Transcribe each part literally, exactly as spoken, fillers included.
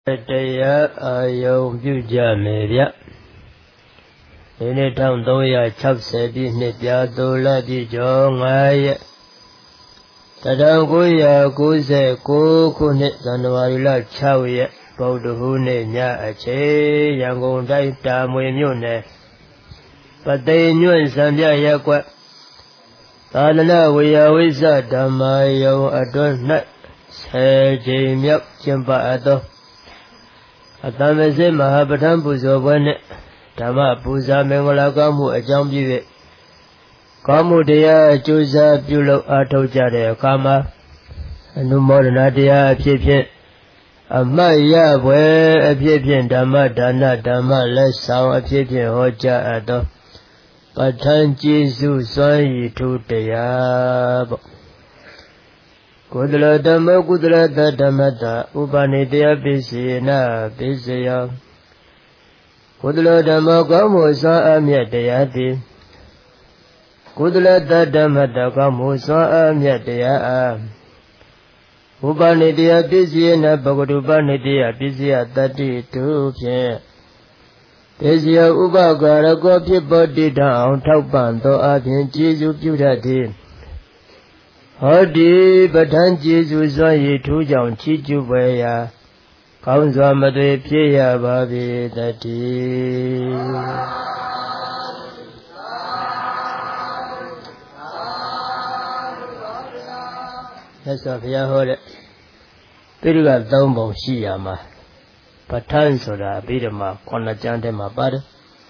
တရားအာယုံပြုကြမယ်ဗျဒီနေ့တစ်ထောင်သုံးရာ၆၀ပြည့်နှစ်ပြားသိုလပြည့်ကျော်၅ရက်တစ်ထောင်ကိုးရာကိုးဆယ်ကိုးခုနှစ်ဇန်နဝါရီလ၆ရက်ဗုဒ္ဓဟူးနေ့ညအချိန်ရန်ကုန်တိုင်းတာမွေမြို့နယ်ပသိမ်ညွန့်စံပြရပ်ကွက်သာသနာဝေယဝိဇ္ဇဓမ္မာယုံအတွင်း၌ဆယ်ကြိမ်မြောက်ကျင်းပအပ်သောအတ္တမစေမဟာပဋ္ဌာန်းပူဇော်ပွဲနှင့်ဓမ္မပူဇာမင်္ဂလာကောင်းမှုအကြောင်းပြု၍ကောင်းမှုတရားအကျိုးစားပြုလုပ်အားထုတ်ကြတဲ့အခါမှာအနုမောဒနာတရားအဖြစ်ဖြင့်အမှတ်ရပွဲအဖြစ်ဖြင့်ဓမ္မဒါနဓမ္မလက်ဆောင်အဖြစ်ဖြင့်ဟောကြားအပ်သောပဋ္ဌာန်းကျေးဇူးစွမ်းရည်ထူးတရားပေါ့ကုသလဓမ္မကုသလတဓမ္မတဥပနိတရားပိစေနာပိစယကုသလဓမ္မကောင်းမှုစွမ်းအမြတ်တရားသည်ကုသလတဓမ္မတကောင်းမှုစွမ်းအမြတ်တရားအားဥပနိတရားပိစေနာဘဂတုပနိတရားပိစေယတတ္တိတုဖြင့်ပိစေယဥပကာရကောဖြစ်ပေါ်တည်ထအောင်ထောက်ပံ့သောအပြင်ကျေးဇူးပြုတတ်သည်ဟောဒီပဋ္ဌာန်းကျေးဇူးစွမ်းရည်ထူးကြောင့်ချီးကျူးပွဲရာကောင်းစွာမသွေဖြစ်ရပါပေတည်းမြတ်စွာဘုရားဟောတဲ့ပိဋကသုံးပုံရှိရမှာပဋ္ဌာန်းဆိုတာအဘိဓမ္မာခုနှစ်ကျမ်းထဲမှာပါတယ်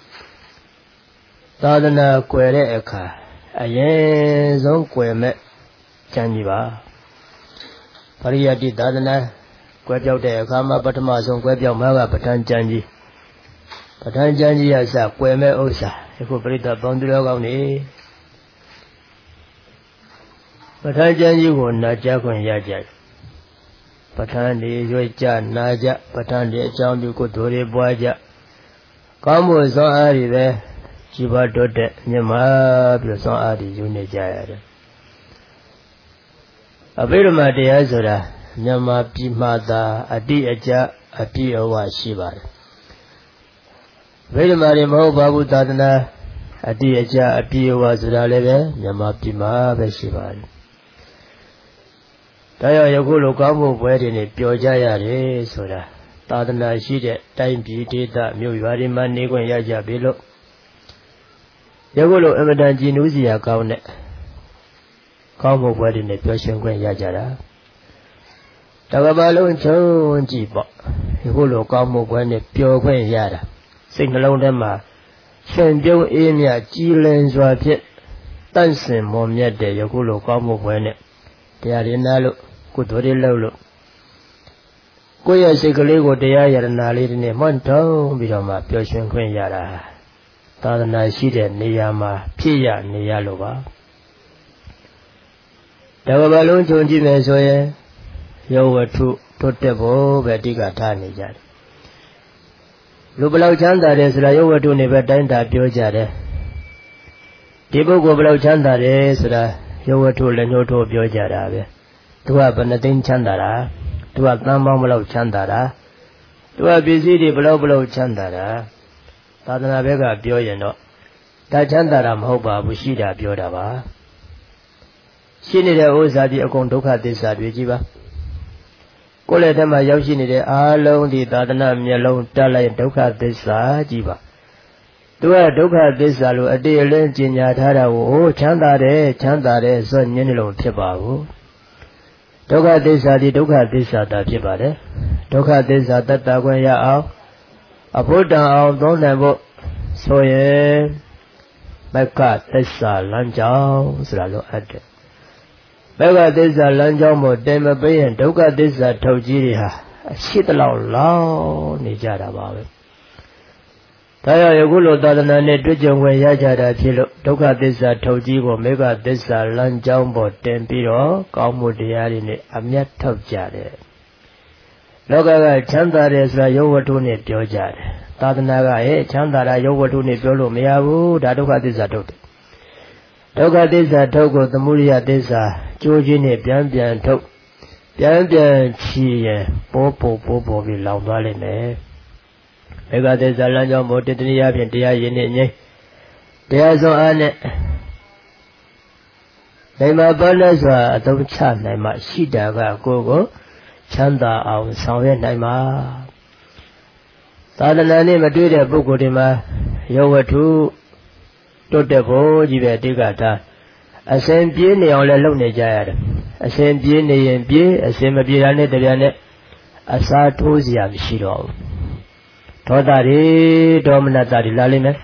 သာသနာကွယ်တဲ့အခါအရင်ဆုံးကွယ်မဲ့ကျမ်းကြီးပါပရိယတ္တိသာသနာကွယ်ပြောက်တဲ့အခါမှာပထမဆုံးကွယ်ပြောက်မှာကပဋ္ဌာန်းကျမ်းကြီးပဋ္ဌာန်းကျမ်းကြီးရစကွယ်မဲ့ဥစ္စာအခုပရိသတ်ပေါင်းသူတော်ကောင်းနေပဋ္ဌာန်းကျမ်းကြီးကိုနာကြားခွင့်ရကြပဋ္ဌာန်းဒီရွေးကြနာကြပဋ္ဌာန်းဒီအကြောင်းပြုကိုတို့တွေပွားကြကောင်းမှုစွမ်းအားတွေပဲជីវတော်တဲ့မြတ်မာပြီးစွမ်းအားတွေယူနေကြရတယ်အဘိဓမ္မာတရားဆိုတာမြန်မာပြည်မှာသာအတိအကျအပြည့်အဝရှိပါတယ်အဘိဓမ္မာတွေမဟုတ်ပါဘူးသာသနာအတိအကျအပြည့်အဝဆိုတာလည်းပဲမြန်မာပြည်မှာပဲရှိပါတယ်ဒါကြောင့်ယခုလိုကောင်းမှုပွဲတွေနဲ့ပျော်ကြရတယ်ဆိုတာသာသနာရှိတဲ့တိုင်းပြည်ဒေသမြို့ရွာတွေမှာနေခွင့်ရကြပြီလို့ယခုလိုအမတန်ကြည်နူးစရာကောင်းတဲ့ကောင်းမှုပွဲတွေနဲ့ပျော်ရွှင်ခွင့်ရကြတာတကဘာလုံးချုံကြည့်ပေါ့ယခုလိုကောင်းမှုပွဲနဲ့ပျော်ခွင့်ရတာစိတ်နှလုံးထဲမှာရှင်ပြုံးအေးမြကြည်လင်စွာဖြင့်တန့်စင်မွန်မြတ်တဲ့ယခုလိုကောင်းမှုပွဲနဲ့တရားရည်နာလို့ကုသိုလ်တွေလုပ်လို့ကိုယ့်ရဲ့စိတ်ကလေးကိုတရားယရနာလေးတွေနဲ့မှန်ထုံးပြီးတော့မှပျော်ရွှင်ခွင့်ရတာသာသနာရှိတဲ့နေရာမှာဖြစ်ရနေရလို့ပါတကဘာလုံးခြုံကြည့်မယ်ဆိုရင်ယောဝတ္ထုတိုးတက်ဖို့ပဲအဓိကထားနေကြတယ်လူဘလောက်ချမ်းသာတယ်ဆိုတာယောဝတ္ထုနေပဲတိုင်းတာပြောကြတယ်ဒီပုဂ္ဂိုလ်ဘလောက်ချမ်းသာတယ်ဆိုတာယောဝတ္ထုလည်းညှို့ထိုးပြောကြတာပဲသူကဘယ်နှသိန်းချမ်းသာတာသူကသန်းပေါင်းဘလောက်ချမ်းသာတာသူကပစ္စည်းတွေဘလောက်ဘလောက်ချမ်းသာတာသာသနာဘက်ကပြောရင်တော့ဒါချမ်းသာတာမဟုတ်ပါဘူးရှိတာပြောတာပါရှိနေတဲ့ဥစ္စာဒီအကုန်ဒုက္ခသစ္စာတွေကြီးပါကိုယ်လည်းတည်းမှာရောက်ရှိနေတဲ့အာလုံးဒီသာသနာမျက်လုံးတက်လိုက်ဒုက္ခသစ္စာကြီးပါသူကဒုက္ခသစ္စာလို့အတေအလင်းကျင်ညာထားတာကိုဟိုချမ်းသာတယ်ချမ်းသာတယ်ဆိုညင်းနေလို့ဖြစ်ပါဘူးဒုက္ခသစ္စာဒီဒုက္ခသစ္စာတာဖြစ်ပါတယ်ဒုက္ခသစ္စာတတ်တာခွင့်ရအောင်အဖို့တန်အောင်သုံးနိုင်ဖို့ဆိုရင်မက္ခသစ္စာလမ်းကြောင်းဆိုတာလို့အပ်တယ်မက္ခသစ္စာလမ်းကြောင်းမို့တင်မပေးရင်ဒုက္ခသစ္စာထုတ်ကြီးတွေဟာအရှိတလောက်လောက်နေကြတာပါပဲဒါကြောင့်ယခုလိုသာသနာနဲ့တွေ့ကြုံခွင့်ရကြတာဖြစ်လို့ဒုက္ခသစ္စာထုတ်ကြီးကိုမက္ခသစ္စာလမ်းကြောင်းပေါ်တင်ပြီးတော့ကောင်းမှုတရားတွေနဲ့အမျက်ထုတ်ကြတယ်လောကကချမ်းသာတယ်ဆိုတာယောဝတ္ထုနဲ့ပြောကြတယ်သာသနာကရဲ့ချမ်းသာတာယောဝတ္ထုနဲ့ပြောလို့မရဘူးဒါဒုက္ခသစ္စာထုတ်တယ်ဒုက္ခသစ္စာထုတ်ကိုသမုဒိယသစ္စာကြိုးချင်းနဲ့ပြန်ပြန်ထုတ်ပြန်ပြန်ချီရင်ပိုးပိုးပိုးပိုးပြီးလောင်သွားလိမ့်မယ်ဧကသစ္စာလမ်းကြောင်းမို့တတိယဖြင့်တရားရင်းနဲ့ငြိမ်းတရားစွမ်းအားနဲ့နိုင်မှာပါလဲစွာအသုံးချနိုင်မှရှိတာကကိုယ်ကိုချမ်းသာအောင်ဆောင်ရွက်နိုင်မှာသာသနာနဲ့မတွေ့တဲ့ပုဂ္ဂိုလ်တွေမှာယောဝတ္ထုတွတ်တဲ့ဖို့ကြီးပဲအတိတ်ကထားအစဉ်ပြေးနေအောင်လည်းလုပ်နေကြရတယ်အစဉ်ပြေးနေရင်ပြေးအစဉ်မပြေတာနဲ့တပြားနဲ့အစားထိုးစရာမရှိတော့ဘူးဒေါသတွေဒေါမနတတွေလာလိမ့်မယ်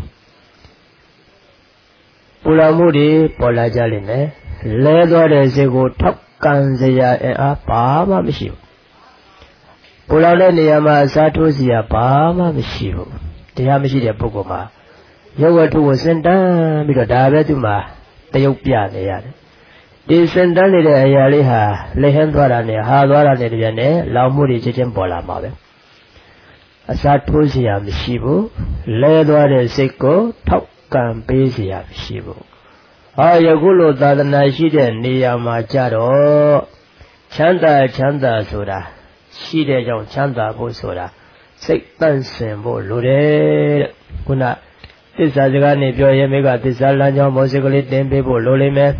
ပူလောင်မှုတွေပေါ်လာကြလိမ့်မယ်လဲသွားတဲ့စိတ်ကိုထောက်ကန်စရာအင်အားဘာမှမရှိဘူးပူလောင်တဲ့နေရာမှာအစားထိုးစရာဘာမှမရှိဘူးတရားမရှိတဲ့ပုဂ္ဂိုလ်မှာယောဝတ္ထုကိုစင်တန်းပြီးတော့ဒါပဲသူမှာတယုတ်ပြနေရတယ်ဒီစင်တန်းနေတဲ့အရာလေးဟာလက်ဟန်းသွားတာနဲ့ဟာသွားတာနဲ့တပြိုင်နက်လောင်မှုတွေချက်ချင်းပေါ်လာမှာပဲအစားထိုးစရာမရှိဘူးလဲသွားတဲ့စိတ်ကိုထောက်ကံပေးစရာမရှိဘူးဟာယခုလိုသာသနာရှိတဲ့နေရာမှာကြတော့ချမ်းသာချမ်းသာဆိုတာရှိတဲ့ကြောင့်ချမ်းသာဖို့ဆိုတာစိတ်တန့်စင်ဖို့လိုတယ်တဲ့ခုနသစ္စာစကားနဲ့ပြောရင်မိကသစ္စာလမ်းကြောင်းမောစိတ်ကလေးတင်ပေးဖို့လိုလိမ့်မယ်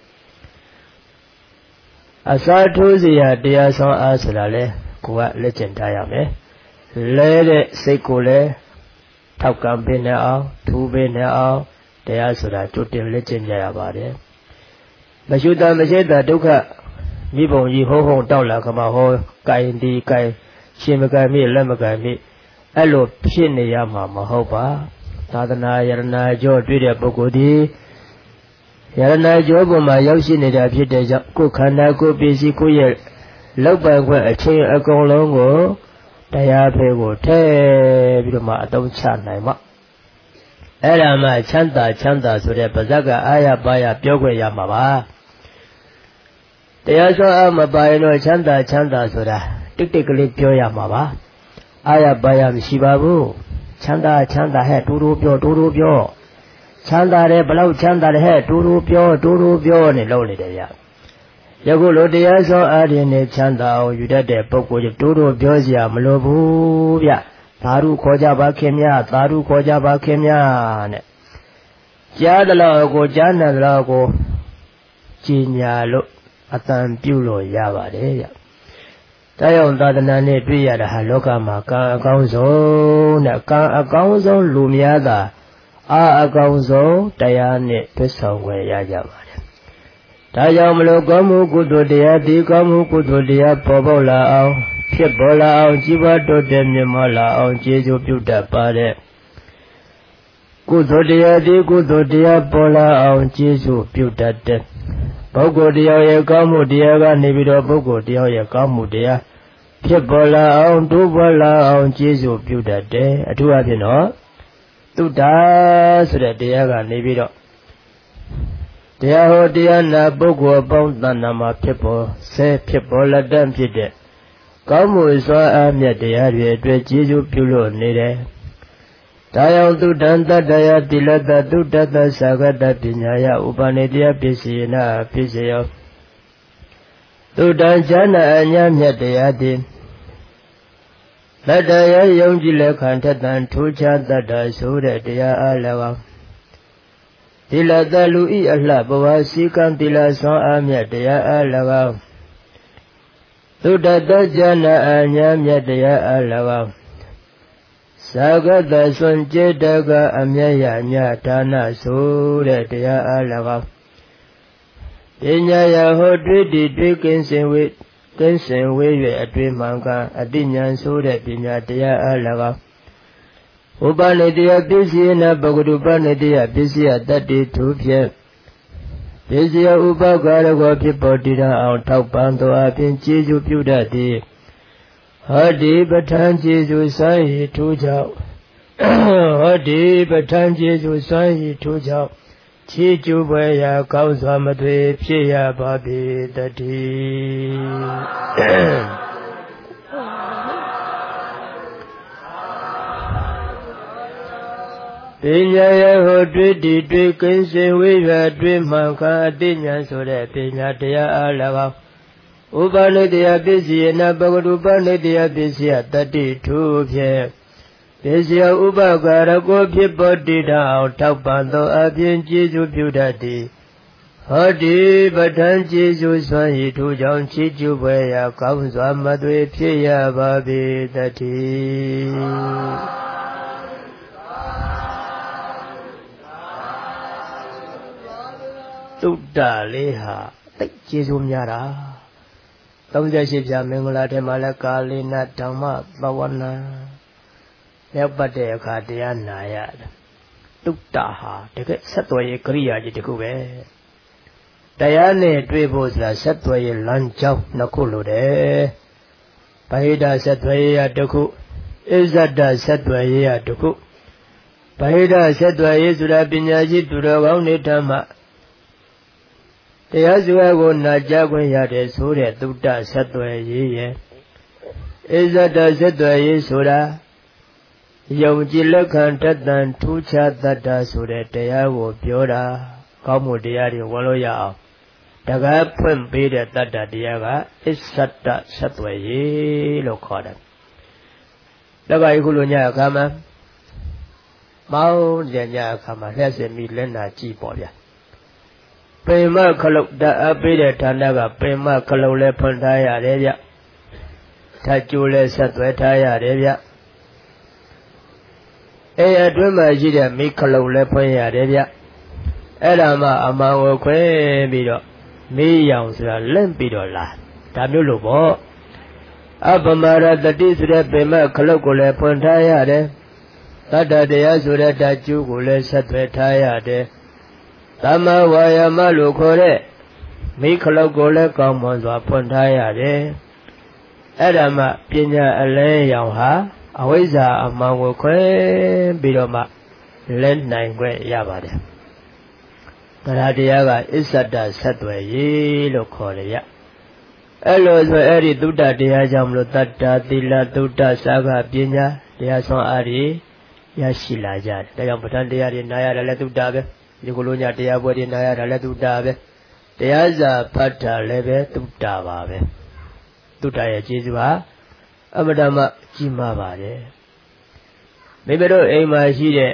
အစားထိုးစရာတရားဆောင်အားဆိုတာလေကိုကလက်ကျင်ထားရမယ်လဲတဲ့စိတ်ကိုလည်းထောက်ကံပေးနေအောင်ထူပေးနေအောင်တရားဆိုတာကြိုတင်လက်ကျင်ကြရပါတယ်မရှိတာမရှိတာဒုက္ခမိဘုံကြီးဟိုးဟုံတောက်လာခမဟောကင်ဒီကင်ရှင်မကင်မိလက်မကင်မိအဲ့လိုဖြစ်နေရမှာမဟုတ်ပါသာသနာယရဏကျော်တွေ့တဲ့ပုဂ္ဂိုလ်ဒီယရဏကျော်ပေါ်မှာရောက်ရှိနေတာဖြစ်တဲ့ကြောင့်ကိုယ်ခန္ဓာကိုယ်ပစ္စည်းကိုယ့်ရဲ့လောက်ပိုင်ခွင့်အချင်းအကုန်လုံးကိုတရားဖေကိုထည့်ပြီးတော့မှအသုံးချနိုင်မှာအဲ့ဒါမှချမ်းသာချမ်းသာဆိုတဲ့ပါဇက်ကအာရပါရပြောခွင့်ရမှာပါတရားစွမ်းအားမပါရင်တော့ချမ်းသာချမ်းသာဆိုတာတိတ်တိတ်ကလေးပြောရမှာပါအာရပါရမရှိပါဘူးချမ်းသာချမ်းသာဟဲ့တူတူပြောတူတူပြောချမ်းသာတယ်ဘလောက်ချမ်းသာတယ်ဟဲ့တူတူပြောတူတူပြောနေလို့နေတယ်ဗျယခုလိုတရားစွမ်းအားဖြင့်ချမ်းသာအောင်ယူတတ်တဲ့ပုဂ္ဂိုလ်တူတူပြောစရာမလိုဘူးဗျသာဓုခေါ်ကြပါခင်များသာဓုခေါ်ကြပါခင်များနဲ့ကြားသလောက်ကိုကြားနာသလောက်ကိုကြည်ညာလို့အတန်ပြုလို့ရပါတယ်ဗျတရားသာသနာနဲ့တွေ့ရတာဟာလောကမှာကံအကောင်းဆုံးနဲ့ကံအကောင်းဆုံးလူများသာအာအကောင်းဆုံးတရားနဲ့တွေ့ဆောင်ွယ်ရကြပါတယ်ဒါကြောင့်မလို့ကောင်းမှုကုသိုလ်တရားဒီကောင်းမှုကုသိုလ်တရားပေါ်ပေါက်လာအောင်ဖြစ်ပေါ်လာအောင်ကြီးပွားတိုးတက်မြင့်မားလာအောင်ကျေးဇူးပြုတတ်ပါတဲ့ကုသိုလ်တရားဒီကုသိုလ်တရားပေါ်လာအောင်ကျေးဇူးပြုတတ်တဲ့ပုဂ္ဂိုလ်တရားရဲ့ကောင်းမှုတရားကနေပြီးတော့ပုဂ္ဂိုလ်တရားရဲ့ကောင်းမှုတရားဖြစ်ပေါ်လာအောင်တိုးပွားလာအောင်ကျေးဇူးပြုတတ်တယ်အထူးအဖြင့်တော့သုတ္တဆိုတဲ့တရားကနေပြီးတော့တရားဟောတရားနာပုဂ္ဂိုလ်အပေါင်းတဏ္ဍာမှာဖြစ်ပေါ်ဆဲဖြစ်ပေါ်လက်တန့်ဖြစ်တဲ့ကောင်းမှုစွမ်းအားမြတ်တရားတွေအတွက်ကျေးဇူးပြုလို့နေတယ်ဒါကြောင့်သုတ္တံတတ္တယတိလတ္တသုတ္တတ္တသဂတပညာယဥပနိတယပစ္စယေနပစ္စယောသုတ္တံဉာဏအညာမြတ်တရားသည်တတ္တယယုံကြည်လက်ခံထက်တန်ထူးခြားတတ္တဆိုတဲ့တရားအား၎င်းတိလတ္တလူဤအလှဘဝစည်းကံတိလဆွမ်းအားမြတ်တရားအား၎င်းသုတ္တတဉာဏအညာမြတ်တရားအား၎င်းသာဂတဆွန်ចេတကအမြတ်ရညဒါနဆိုတဲ့တရားအား၎င်းပညာယဟောတွေ့တည်တွေ့ကင်းစင်ဝေကင်းစင်ဝေ၍အတွေ့မှန်ကအတိညာဆိုတဲ့ပညာတရားအား၎င်းဥပနိတယပစ္စယေနပဂတုပနိတယပစ္စယတတ္တိသူဖြင့်ပစ္စယဥပကာရကိုဖြစ်ပေါ်တည်အောင်ထောက်ပံ့သောအပြင်ကျေးဇူးပြုတတ်သည်ဟောဒီပဋ္ဌာန်းကျေးဇူးစွမ်းရည်ထူးကြောင့်ဟောဒီပဋ္ဌာန်းကျေးဇူးစွမ်းရည်ထူးကြောင့်ချီးကျူးပွဲရာကောင်းစွာမသွေဖြစ်ရပါပေတည်းပညာယဟောတွေ့တည်တွေ့ကင်းစင်ဝေးရတွေ့မှန်ခါအတိညာဆိုတဲ့ပညာတရားအား၎င်းဥဥပနိတ္တယပစ္စယေနပဂတုပနိတ္တယပစ္စယတတိထုဖြင့်ပစ္စယဥပကာရကိုဖြစ်ပေါ်တည်အောင်ထောက်ပံ့သောအပြင်ကျေးဇူးပြုတတ်သည်ဟောဒီပဋ္ဌာန်းကျေးဇူးစွမ်းရည်ထိုကြောင့်ချီးကျူးပွဲရာကောင်းစွာမသွေဖြစ်ရပါပေတည်းသုတ္တလေးဟာတိတ်ကျေးဇူးများတာသုံးဆယ်ရှစ်ပြမင်္ဂလာထဲမှာလည်းကာလိနဓမ္မပဝနာရောက်ပတ်တဲ့အခါတရားနာရတယ်သုတ္တဟာတကယ်ဆက်သွယ်ရေးကရိယာကြီးတခုပဲတရားနဲ့တွေ့ဖို့ဆိုတာဆက်သွယ်ရေးလမ်းကြောင်းနှစ်ခုလိုတယ်ဗဟိတဆက်သွယ်ရေးရတစ်ခုအစ္ဆဒဆက်သွယ်ရေးရတစ်ခုဗဟိတဆက်သွယ်ရေးဆိုတာပညာရှိသူတော်ကောင်းတွေထမှတရားစကားကိုနာကြားခွင့်ရတဲ့ဆိုတဲ့သုတ္တဆက်သွယ်ရေးရဲ့အစ္ဆဒဆက်သွယ်ရေးဆိုတာယုံကြည်လက်ခံတတ်တန်ထူးခြားတတ်တာဆိုတဲ့တရားကိုပြောတာကောင်းမှုတရားတွေဝင်လို့ရအောင်တကားဖွင့်ပေးတဲ့တတ္တတရားကအစ္ဆဒဆက်သွယ်ရေးလို့ခေါ်တယ်။ဒါကအခုလိုညအခါမှာမောင်းကြညအခါမှာလက်စင်ပြီးလက်နာကြည့်ပေါ့ဗျာ။ပင်မခလုတ်တအပ်ပေးတဲ့ဌာနကပင်မခလုတ်လည်းဖွင့်ထားရတယ်ဗျ။ထကြိုးလည်းဆက်သွယ်ထားရတယ်ဗျ။အဲအတွင်းမှာရှိတဲ့မိခလုတ်လည်းဖွင့်ရတယ်ဗျ။အဲ့ဒါမှအမှန်ကိုခွဲပြီးတော့မေးရောင်ဆိုတာလင့်ပြီးတော့လာဒါမျိုးလို့ပေါ့အပမရတတိဆိုတဲ့ပင်မခလုတ်ကိုလည်းဖွင့်ထားရတယ်တတ္တတရားဆိုတဲ့ဓာတ်ကျူးကိုလည်းဆက်သွယ်ထားရတယ်သမ္မာဝါယာမလို့ခေါ်တဲ့မိခလုတ်ကိုလည်းကောင်းမွန်စွာဖွင့်ထားရတယ်အဲ့ဒါမှပညာအလဲရောင်ဟာအဝိဇ္ဇာအမှန်ကိုခွဲပြီးတော့မှလဲနိုင်ခွင့်ရပါတယ်တရားတရားကအစ္ဆဒဆက်သွယ်ရေးလို့ခေါ်ရရအဲ့လိုဆိုအဲ့ဒီသုတ္တတရားကြောင့်မလို့တတ္တာသီလသုတ္တစာဂပညာတရားဆွမ်းအားတွေရရှိလာကြတယ်ဒါကြောင့်ပဋ္ဌာန်းတရားတွေနာရတယ်လည်းသုတ္တပဲဒီကုလိုညတရားပွဲတွေနာရတာလည်းသုတ္တပဲတရားစာဖတ်တာလည်းပဲသုတ္တပါပဲသုတ္တရဲ့ကျေးဇူးဟာအမတမကြီးမားပါတယ်မိမိတို့အိမ်မှာရှိတဲ့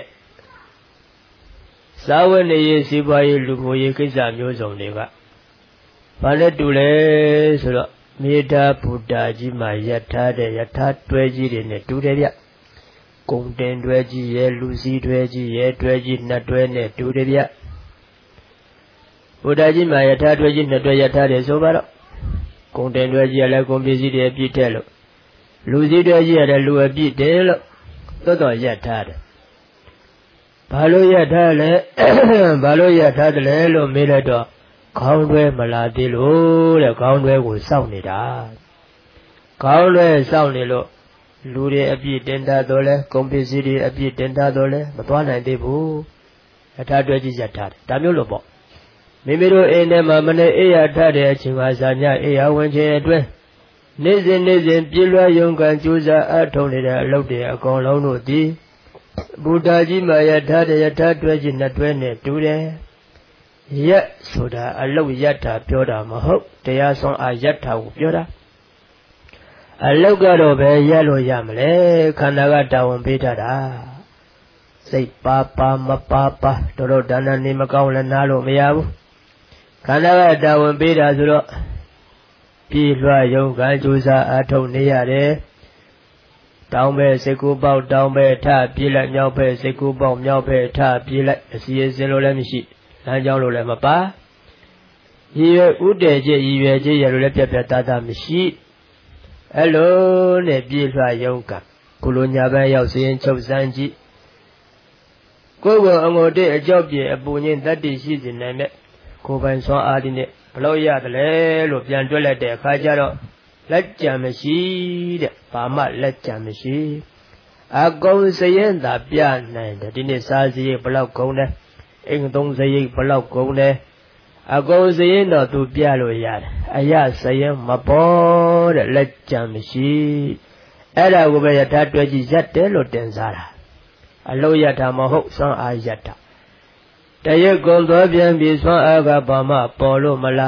သာဝနေရေးစီးပွားရေးလူမှုရေးကိစ္စမျိုးစုံတွေကဘာလဲတူလဲဆိုတော့မေတ္တာဘုဒ္ဓကြီးမှာယထာတဲ့ယထာတွဲကြီးတွေနဲ့တူတယ်ဗျဂုံတင်တွဲကြီးရဲ့လူစည်းတွဲကြီးရဲ့တွဲကြီးနှစ်တွဲနဲ့တူတယ်ဗျဘုဒ္ဓကြီးမှာယထာတွဲကြီးနှစ်တွဲယထာတယ်ဆိုပါတော့ဂုံတင်တွဲကြီးကလည်းဂုံပစ္စည်းတွေအပြည့်တဲ့လို့လူစည်းတွဲကြီးကလည်းလူအပြည့်တယ်လို့သို့တော်ယထာတယ်ဘာလို့ရထားလဲဘာလို့ရထားတယ်လဲလို့မေးလိုက်တော့ခေါင်းတွဲမလာသေးလို့တဲ့ခေါင်းတွဲကိုစောင့်နေတာခေါင်းတွဲစောင့်နေလို့လူတွေအပြည့်တင်ထားတော့လဲကုန်ပစ္စည်းတွေအပြည့်တင်ထားတော့လဲမသွားနိုင်သေးဘူးအထားတွဲကြီးရထားတယ်ဒါမျိုးလို့ပေါ့မိမိတို့အိမ်ထဲမှာမနေ့အေးရထားတဲ့အချိန်မှာဇာညအေးရဝင်ခြင်းအတွင်းနေ့စဉ်နေ့စဉ်ပြည့်လွှားရုံကံကြိုးစားအထောက်နေတဲ့အလုပ်တွေအကုန်လုံးတို့ဒီဘုဒ္ဓကြီးမှာယထာတယထာတွဲကြီးနှစ်တွဲနဲ့တူတယ်ရက်ဆိုတာအလုတ်ယထာပြောတာမဟုတ်တရားဆုံးအာယထာကိုပြောတာအလုတ်ကတော့ပဲရက်လို့ရမလဲခန္ဓာကတာဝန်ပေးထားတာစိတ်ပါပါမပါပါတို့တို့ဒါနနေမကောင်းလည်းနားလို့မရဘူးခန္ဓာကတာဝန်ပေးတာဆိုတော့ပြေလွှာယုံကကြိုးစားအထုတ်နေရတယ်တောင်းပဲစိတ်ကူပေါက်တောင်းပဲထပြေးလိုက်မြောက်ပဲစိတ်ကူပေါက်မြောက်ပဲထပြေးလိုက်အစီအစဉ်လို့လည်းမရှိလမ်းကြောင်းလို့လည်းမပါရည်ရွယ်ဥတည်ခြင်းရည်ရွယ်ခြင်းရလို့လည်းပြပြသားသားမရှိအဲ့လိုနဲ့ပြေးလွှာယုံကကုလိုညာဘက်ရောက်စရင်ချုပ်စမ်းကြည့်ကိုယ်ကအငိုတိအကြောက်ပြေအပူငင်းတတ္တိရှိစေနိုင်တဲ့ကိုယ်ပိုင်စွမ်းအားဒီနဲ့ဘလို့ရတယ်လဲလို့ပြန်တွက်လိုက်တဲ့အခါကျတော့လက်ကြံမရှိတဲ့ဘာမှလက်ကြံမရှိအကုန်စရင်သာပြနိုင်တယ်ဒီနေ့စားစရိတ်ဘလောက်ကုန်တယ်အိမ်သုံးစရိတ်ဘလောက်ကုန်တယ်အကုန်စရင်တော့သူပြလို့ရတယ်အရစရင်မပေါ်တဲ့လက်ကြံမရှိအဲ့ဒါကိုပဲယထာတွဲကြည့်ရက်တယ်လို့တင်စားတာအလုံးယထာမဟုတ်စွမ်းအားယထာတရက်ကုန်သွားပြန်ပြီးစွမ်းအားကဘာမှပေါ်လို့မလား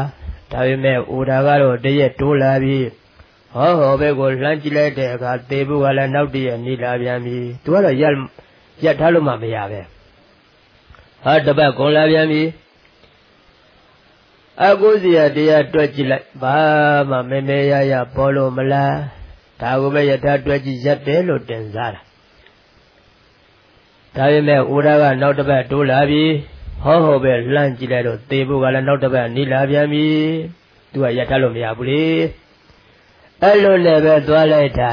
ဒါပေမဲ့ဥဒါကတော့တရက်တိုးလာပြီးဟောဟောဘက်ကိုလှမ်းကြည့်လိုက်တဲ့အခါသေဖို့ကလည်းနောက်တည့်ရနေလာပြန်ပြီသူကတော့ရက်ရက်ထားလို့မှမရပဲဟာတပတ်ကုန်လာပြန်ပြီအကုစီရတရားတွက်ကြည့်လိုက်ဘာမှမေမေရရပေါ်လို့မလားဒါကိုပဲယထာတွက်ကြည့်ရက်တယ်လို့တင်စားတာဒါပေမဲ့ဥဒါကနောက်တစ်ပတ်တိုးလာပြီဟောဟောပဲလှမ်းကြည့်လိုက်တော့သေဖို့ကလည်းနောက်တစ်ပတ်နေလာပြန်ပြီသူကယထာလို့မရဘူးလေအဲ့လိုလည်းပဲသွားလိုက်တာ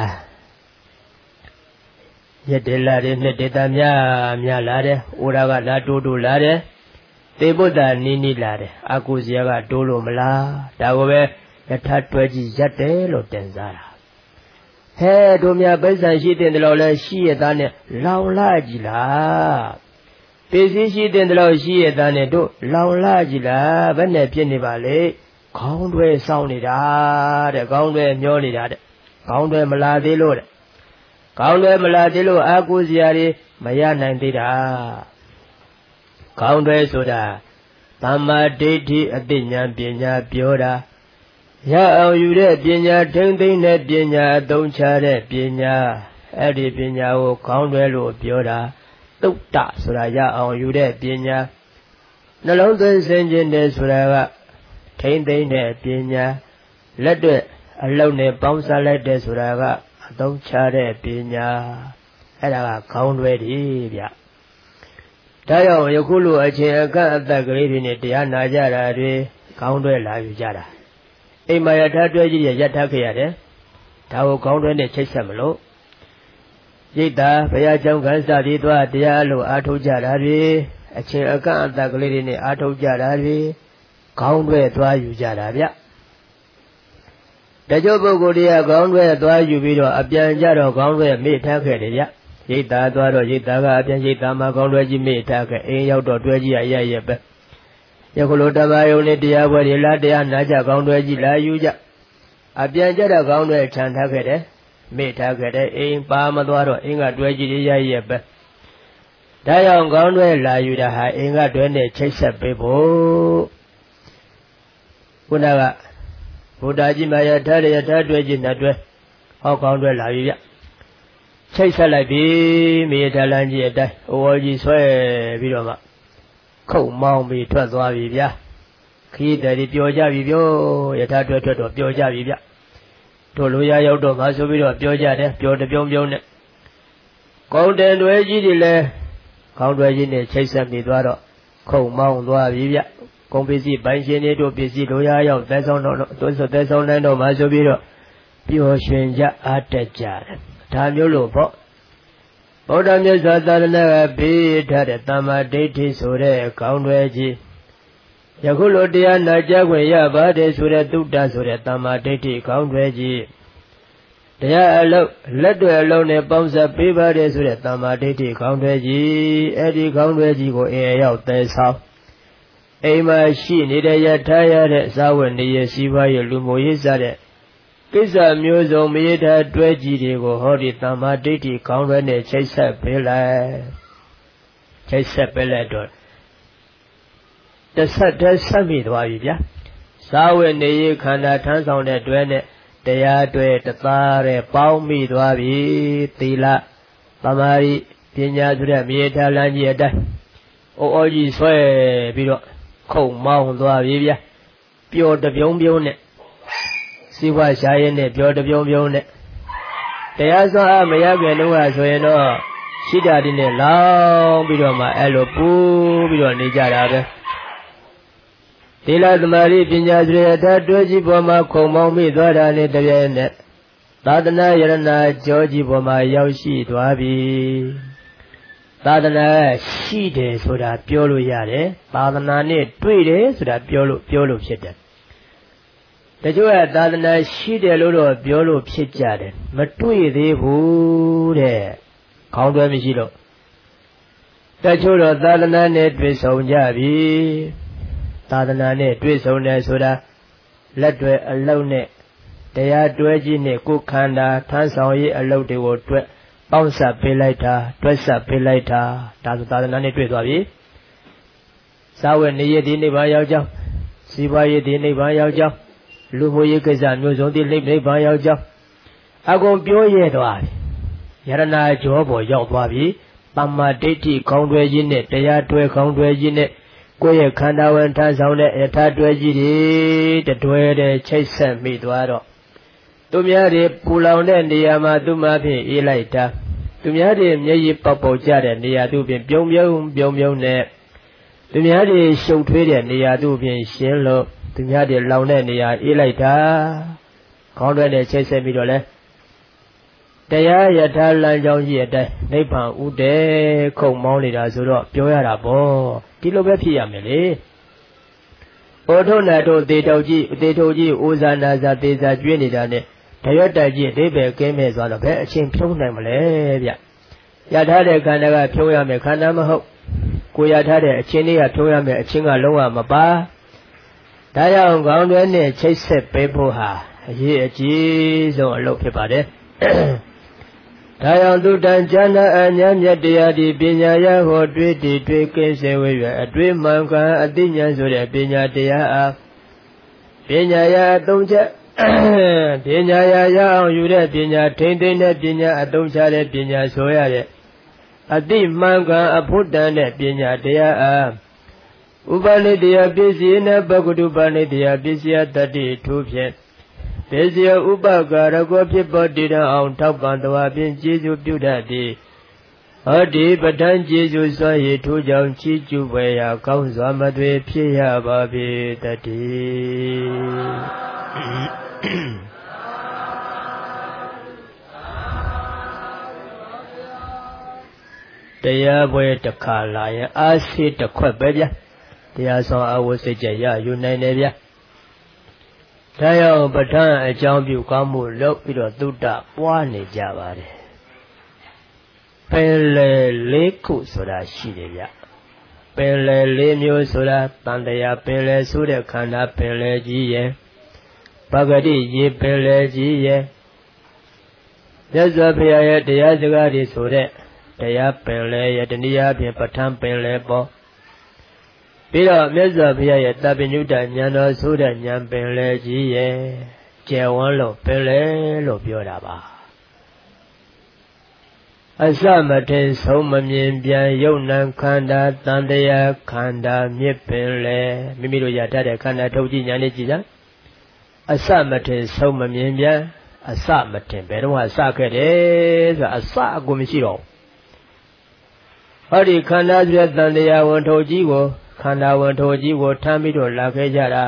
ရက်တယ်လာတယ်နှစ်တယ်သားများများလာတယ်ဥဒါကလာတိုးတိုးလာတယ်သေဘုဒ္ဓနီးနီးလာတယ်အကုဇေယကတိုးလို့မလားဒါကိုပဲယထာတွဲကြည့်ရက်တယ်လို့တင်စားတာဟဲ့တို့များပိဿံရှိတဲ့တော်လဲရှိရသားနဲ့လောင်လာကြည်လားပစ္စည်းရှိတဲ့တော်ရှိရသားနဲ့တို့လောင်လာကြည်လားဘယ်နဲ့ဖြစ်နေပါလေခေါင်းတွဲစောင်းနေတာတဲ့ခေါင်းတွဲမျောနေတာတဲ့ခေါင်းတွဲမလာသေးလို့တဲ့ခေါင်းတွဲမလာသေးလို့အာကုဇရာတွေမရနိုင်သေးတာခေါင်းတွဲဆိုတာသမ္မာဒိဋ္ဌိအသိဉာဏ်ပညာပြောတာရအောင်ယူတဲ့ပညာထိမ့်သိမ့်တဲ့ပညာအသုံးချတဲ့ပညာအဲ့ဒီပညာကိုခေါင်းတွဲလို့ပြောတာသုတ်တဆိုတာရအောင်ယူတဲ့ပညာနှလုံးသွင်းစင်ကြင်တယ်ဆိုတာကထိမ့်သိမ့်တဲ့ပညာလက်တွေ့အလုံးနဲ့ပေါင်းစားလိုက်တဲ့ဆိုတာကအသုံးချတဲ့ပညာအဲ့ဒါကခေါင်းတွဲတွေဗျဒါကြောင့်ယခုလိုအချိန်အခန့်အသက်ကလေးတွေနဲ့တရားနာကြတာတွေခေါင်းတွဲလာယူကြတာအိမ်မှာယထာတွဲကြီးရယထာခဲ့ရတယ်ဒါကိုခေါင်းတွဲနဲ့ချိတ်ဆက်မလို့ရိတ်တာဘုရားကျောင်းကန်းစပြီးသွားတရားလို့အားထုတ်ကြတာတွေအချိန်အခန့်အသက်ကလေးတွေနဲ့အားထုတ်ကြတာတွေခေါင်းတွဲသွားယူကြတာဗျတချို့ပုဂ္ဂိုလ်တွေကခေါင်းတွဲသွားယူပြီးတော့အပြန်ကြတော့ခေါင်းတွဲမေ့ထားခဲ့တယ်ဗျရိတ်တာသွားတော့ရိတ်တာကအပြန်ရိတ်တာမှာခေါင်းတွဲကြီးမေ့ထားခဲ့အိမ်ရောက်တော့တွဲကြီးရရရဲ့ပဲယခုလိုတမယုံနဲ့တရားပွဲတွေလားတရားနာကြခေါင်းတွဲကြီးလာယူကြအပြန်ကြတော့ခေါင်းတွဲခြံထားခဲ့တယ်မေ့ထားခဲ့တယ်အိမ်ပါမသွားတော့အိမ်ကတွဲကြီးတွေရရဲ့ပဲဒါကြောင့်ခေါင်းတွဲလာယူတာဟာအိမ်ကတွဲနဲ့ချိတ်ဆက်ပေးဖို့ခုနကဘုရားကြီးမှာယထာရယထာတွဲကြီးနဲ့တွဲဟောခေါင်းတွဲလာယူကြချိတ်ဆက်လိုက်ပြီမြေထလန်းကြီးအတိုင်းအဝေါ်ကြီးဆွဲပြီးတော့မှခုတ်မောင်းပြီးထွက်သွားပြီဗျာခရီးသည်တွေပျော်ကြပြီပြောယထာထွက်ထွက်တော့ပျော်ကြပြီဗျတို့လိုရရောက်တော့ငါဆိုပြီးတော့ပျော်ကြတယ်ပျော်တပြုံးပြုံးနဲ့ကောင်းတယ်တွေကြီးတွေလည်းကောင်းတွေကြီးနဲ့ချိတ်ဆက်ပြီးသွားတော့ခုတ်မောင်းသွားပြီဗျကုန်ပစ္စည်းပိုင်ရှင်တွေတို့ပစ္စည်းလိုရရောက်သက်ဆောင်တော့သွန်းဆိုသက်ဆောင်နိုင်တော့ငါဆိုပြီးတော့ပျော်ရွှင်ကြအားတက်ကြတယ်ဒါမျိုးလို့ပေါ့ဗုဒ္ဓမြတ်စွာသာသနာ့ကပေးထားတဲ့သမ္မာဒိဋ္ဌိဆိုတဲ့ခေါင်းတွဲကြီးယခုလိုတရားနာကြားခွင့်ရပါတယ်ဆိုတဲ့သုတ္တဆိုတဲ့သမ္မာဒိဋ္ဌိခေါင်းတွဲကြီးတရားအလုံးလက်တွေအလုံးနဲ့ပေါင်းစပ်ပေးပါတယ်ဆိုတဲ့သမ္မာဒိဋ္ဌိခေါင်းတွဲကြီးအဲ့ဒီခေါင်းတွဲကြီးကိုအင်းရောက်သဲဆောင်အိမ်မှာရှိနေတဲ့ယထာရတဲ့ဇာဝနေရစီးပွားရေးလူမှုရေးစတဲ့ကိစ္စမျိုးစုံမေတ္တာတွဲကြည်တွေကိုဟောဒီသမ္မာဒိဋ္ဌိခေါင်းတွဲနဲ့ချိတ်ဆက်ပေးလိုက်ချိတ်ဆက်ပေးလိုက်တော့တဆက်တည်းဆက်မိသွားပြီဗျာဇာဝနေရခန္ဓာထမ်းဆောင်တဲ့တွဲနဲ့တရားတွဲတသားတဲ့ပေါင်းမိသွားပြီသီလသမာဓိပညာဆိုတဲ့မေတ္တာလမ်းကြီးအတိုင်းအိုးအိုးကြီးဆွဲပြီးတော့ခုန်မောင်းသွားပြီဗျာပျော်တပြုံးပြုံးနဲ့စီဝါရှားရင်နဲ့ပျော်တပြုံးပြုံးနဲ့တရားစွမ်းအားမရပြန်တော့ဆိုရင်တော့ရှိတာဒီနဲ့လောင်းပြီးတော့မှအဲ့လိုပူပြီးတော့နေကြတာပဲသီလသမာဓိပညာဆိုတဲ့အထာတွဲကြီးပေါ်မှာခုံမောင်းမိသွားတာနဲ့တပြည့်နဲ့သာသနာယရဏကြောကြီးပေါ်မှာရောက်ရှိသွားပြီသာသနာရှိတယ်ဆိုတာပြောလို့ရတယ်သာသနာနဲ့တွေ့တယ်ဆိုတာပြောလို့ပြောလို့ဖြစ်တယ်တချို့ကသာသနာရှိတယ်လို့တော့ပြောလို့ဖြစ်ကြတယ်မတွေ့သေးဘူးတဲ့ခေါင်းတွဲမရှိလို့တချို့တော့သာသနာနဲ့တွေ့ဆုံကြပြီသာသနာနဲ့တွေ့ဆုံတယ်ဆိုတာလက်တွေအလုံးနဲ့တရားတွဲကြီးနဲ့ကိုယ်ခန္ဓာထမ်းဆောင်ရေးအလုပ်တွေကိုတွဲပေါင်းစပ်ပေးလိုက်တာတွဲဆက်ပေးလိုက်တာဒါဆိုသာသနာနဲ့တွေ့သွားပြီဇာဝနေရဒီနိဗ္ဗာန်ရောက်ကြောင်းစီပွားရေးဒီနိဗ္ဗာန်ရောက်ကြောင်းလူမှုရေးကိစ္စမျိုးစုံဒီနိဗ္ဗာန်ရောက်ကြောင်းအကုန်ပြောရသွားပြီယရနာကြောပေါ်ရောက်သွားပြီပမ္မာဒိဋ္ဌိခေါင်းတွဲကြီးနဲ့တရားတွဲခေါင်းတွဲကြီးနဲ့ကိုယ့်ရဲ့ခန္ဓာဝင်ထမ်းဆောင်တဲ့ယထာတွဲကြီးတွေတတွဲတဲ့ချိတ်ဆက်မိသွားတော့သူများတွေပူလောင်တဲ့နေရာမှာသူမှဖြင့်အေးလိုက်တာသူများတွေမျက်ရည်ပေါက်ပေါက်ကြတဲ့နေရာသူဖြင့်ပြုံပြုံပြုံပြုံနဲ့သူများတွေရှုပ်ထွေးတဲ့နေရာသူဖြင့်ရှင်းလို့သူများတွေလောင်တဲ့နေရာအေးလိုက်တာခေါင်းတွဲတဲ့ချိတ်ဆက်ပြီးတော့လဲတရားယထာလမ်းကြောင်းကြီးအတိုင်းနိဗ္ဗာန်ဥဒေခုံမောင်းနေတာဆိုတော့ပြောရတာပေါ့ဒီလိုပဲဖြစ်ရမယ်လေဩထုနာတို့သေတုတ်ကြီးသေတုတ်ကြီးဩဇာနာဇာသေဇာကျွေးနေတာနဲ့တရွတ်တိုက်ကြီးအိဗယ်ကင်းမဲ့သွားတော့ဘယ်အချင်းဖြုံးနိုင်မလဲဗျရထားတဲ့ခန္ဓာကဖြုံးရမယ်ခန္ဓာမဟုတ်ကိုရထားတဲ့အချင်းလေးကဖြုံးရမယ်အချင်းကလုံးဝမပါဒါကြောင့်ခေါင်းတွဲနဲ့ချိတ်ဆက်ပေးဖို့ဟာအရေးအကြီးဆုံးအလုပ်ဖြစ်ပါတယ်ဒါကြောင့်သူတန်ကျမ်းသာအညာမြတ်တရားဒီပညာရဟောတွေ့တည်တွေ့ကင်းစေဝေရအတွေ့မှန်ကန်အသိဉာဏ်ဆိုတဲ့ပညာတရားအားပညာရအသုံးချက်ပညာရရအောင်ယူတဲ့ပညာထိမ့်သိမ့်တဲ့ပညာအသုံးချတဲ့ပညာဆိုရတဲ့အသိမှန်ကန်အဖို့တန်တဲ့ပညာတရားအားဥပနိတရားပစ္စည်းနဲ့ပကုတုပနိတရားပစ္စည်းတတ္တိထူးဖြင့်ဒေဇယဥပကာရကောဖြစ်ပေါ်တည်အောင်ထောက်ပံ့တော်ဖြင့်ကျေးဇူးပြုတတ်သည်ဟောဒီပဋ္ဌာန်းကျေးဇူးစွာရည်ထိုးကြောင့်ချီးကျူးပွေရာကောင်းစွာမသွေဖြစ်ရပါပေတည်းတရားပွဲတစ်ခါလာရင်အာစီတစ်ခွက်ပဲဗျာတရားဆောင်အဝတ်စိတ်ကြရယူနိုင်တယ်ဗျာဒါကြောင့်ပဋ္ဌာန်းအကြောင်းပြုကောင်းမှုလုပ်ပြီးတော့သုတ္တပွားနေကြပါတယ်ပင်လေလေးခုဆိုတာရှိတယ်ဗျပင်လေလေးမျိုးဆိုတာတန်တရားပင်လေဆိုတဲ့ခန္ဓာပင်လေကြီးရဲ့ပဂတိရေပင်လေကြီးရဲ့မြတ်စွာဘုရားရဲ့တရားစကားတွေဆိုတဲ့တရားပင်လေရဲ့တနည်းအားဖြင့်ပဋ္ဌာန်းပင်လေပေါ့ပြီးတော့မြတ်စွာဘုရားရဲ့တပ္ပညုတဉာဏ်တော်ဆိုတဲ့ဉာဏ်ပင်လေကြီးရဲ့ကျယ်ဝန်းလို့ပင်လေလို့ပြောတာပါအစမထင်ဆုံးမမြင်ပြန်ယုံနံခန္ဓာတန်တရားခန္ဓာမြစ်ပင်လေမိမိတို့ရတတ်တဲ့ခန္ဓာထုတ်ကြည့်ဉာဏ်နဲ့ကြည့်စမ်းအစမထင်ဆုံးမမြင်ပြန်အစမထင်ဘယ်တော့မှစခဲ့တယ်ဆိုတာအစအကုန်မရှိတော့ဟောဒီခန္ဓာဆိုတဲ့တန်တရားဝန်ထုတ်ကြီးကိုခန္ဓာဝန်ထိုကြီးကိုထမ်းပြီးတော့လာခဲ့ကြတာ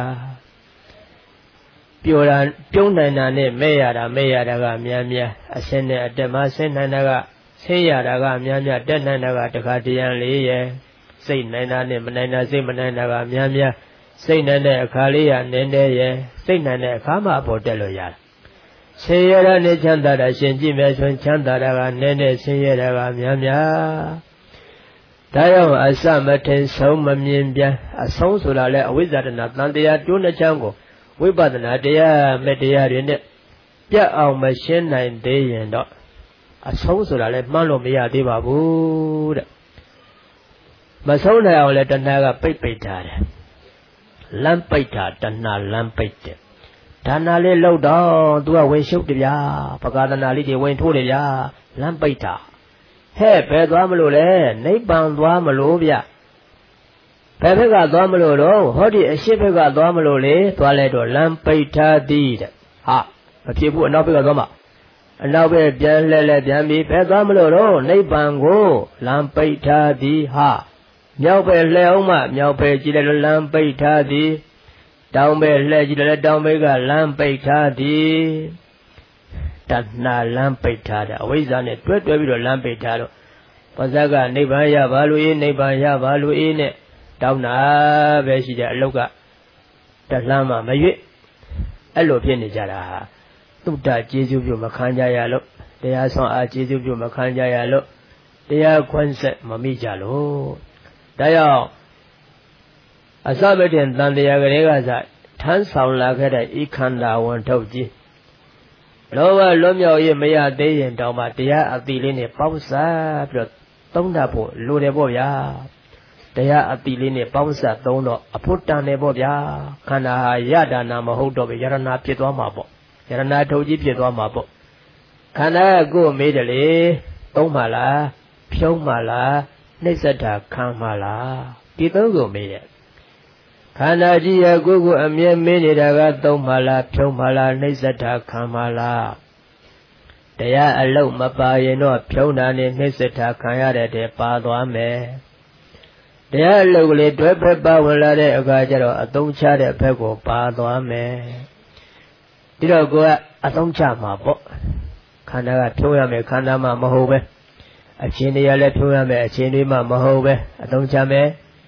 ပြိုတာပြုံးနိုင်တာနဲ့မဲ့ရတာမဲ့ရတာကများများအစင်းနဲ့အတက်မှဆင်းနိုင်တာကဆင်းရတာကများများတက်နိုင်တာကတခါတရံလေးရဲ့စိတ်နိုင်တာနဲ့မနိုင်တာစိတ်မနိုင်တာကများများစိတ်နိုင်တဲ့အခါလေးရနည်းနည်းရဲ့စိတ်နိုင်တဲ့အခါမှအပေါ်တက်လို့ရတယ်ဆင်းရဲတာနဲ့ချမ်းသာတာရှင်ကြည့်မယ်ဆိုရင်ချမ်းသာတာကနည်းနည်းဆင်းရဲတာကများများဒါကြောင့်အစမထင်ဆုံးမမြင်ပြန်အဆုံးဆိုတာလဲအဝိဇ္ဇာတဏတန်တရားတွန်းနှချမ်းကိုဝိပဿနာတရားမဲ့တရားတွေနဲ့ပြတ်အောင်မရှင်းနိုင်သေးရင်တော့အဆုံးဆိုတာလဲမှန်းလို့မရသေးပါဘူးတဲ့မဆုံးနိုင်အောင်လဲတဏှာကပိတ်ပိတ်ထားတယ်လမ်းပိတ်တာတဏှာလမ်းပိတ်တယ်ဒါနာလေးလောက်တော့သူကဝင်ရှုပ်တယ်ဗျာပကာသနာလေးတွေဝင်ထိုးတယ်ဗျာလမ်းပိတ်တာဟဲ့ဘယ်သွားမလို့လဲနိဗ္ဗာန်သွားမလို့ဗျဘယ်ဘက်ကသွားမလို့တော့ဟောဒီအရှိဘက်ကသွားမလို့လေသွားလိုက်တော့လမ်းပိတ်ထားသည်တဲ့ဟာမဖြစ်ဘူးအနောက်ဘက်ကသွားမှာအနောက်ဘက်ပြန်လှည့်လှည့်ပြန်ပြီးဘယ်သွားမလို့တော့နိဗ္ဗာန်ကိုလမ်းပိတ်ထားသည်ဟာမြောက်ဘက်လှည့်အောင်မှမြောက်ဘက်ကြည့်လိုက်လို့လမ်းပိတ်ထားသည်တောင်ဘက်လှည့်ကြည့်လိုက်တောင်ဘက်ကလမ်းပိတ်ထားသည်တဏှာလမ်းပိတ်ထားတယ်အဝိဇ္ဇာနဲ့တွဲတွဲပြီးတော့လမ်းပိတ်ထားတော့ပါဇက်ကနိဗ္ဗာန်ရပါလို့အေးနိဗ္ဗာန်ရပါလို့အေးနဲ့တောင်းတာပဲရှိတယ်အလုတ်ကတလှမ်းမှမရွေ့အဲ့လိုဖြစ်နေကြတာသုတ္တကျေးဇူးပြုမခံကြရလို့တရားဆောင်အားကျေးဇူးပြုမခံကြရလို့တရားခွန်းဆက်မမိကြလို့ဒါကြောင့်အစမတည်းတန်တရားကလေးကစထမ်းဆောင်လာခဲ့တဲ့ဤခန္ဓာဝန်ထုတ်ကြီးလောဘလွတ်မြောက်ရေးမရသေးရင်တောင်မှတရားအတိလေးနဲ့ပေါင်းစားပြီးတော့သုံးတတ်ဖို့လိုတယ်ပေါ့ဗျာတရားအတိလေးနဲ့ပေါင်းဆက်သုံးတော့အဖို့တန်တယ်ပေါ့ဗျာခန္ဓာဟာယတာနာမဟုတ်တော့ပဲယရနာဖြစ်သွားမှာပေါ့ယရနာထုတ်ကြီးဖြစ်သွားမှာပေါ့ခန္ဓာကိုမေးတယ်လေသုံးပါလားဖြုံးပါလားနှိစ္စတာခံပါလားဒီသုံးကိုမေးတယ်ခန္ဓာကြီးရဲ့ကိုယ်ကိုအမြဲမေးနေတာကသုံးပါလားဖြုံးပါလားနှိစ္စတာခံပါလားတရားအလုံးမပါရင်တော့ဖြုံးတာနဲ့နှိစ္စတာခံရတဲ့တည်းပါသွားမယ်တရားအလုံးကလေးတွဲဖက်ပါဝင်လာတဲ့အခါကျတော့အသုံးချတဲ့ဘက်ကိုပါသွားမယ်ဒီတော့ကိုကအသုံးချမှာပေါ့ခန္ဓာကဖြုံးရမယ်ခန္ဓာမှမဟုတ်ပဲအချင်းတွေကလည်းဖြုံးရမယ်အချင်းတွေမှမဟုတ်ပဲအသုံးချမယ်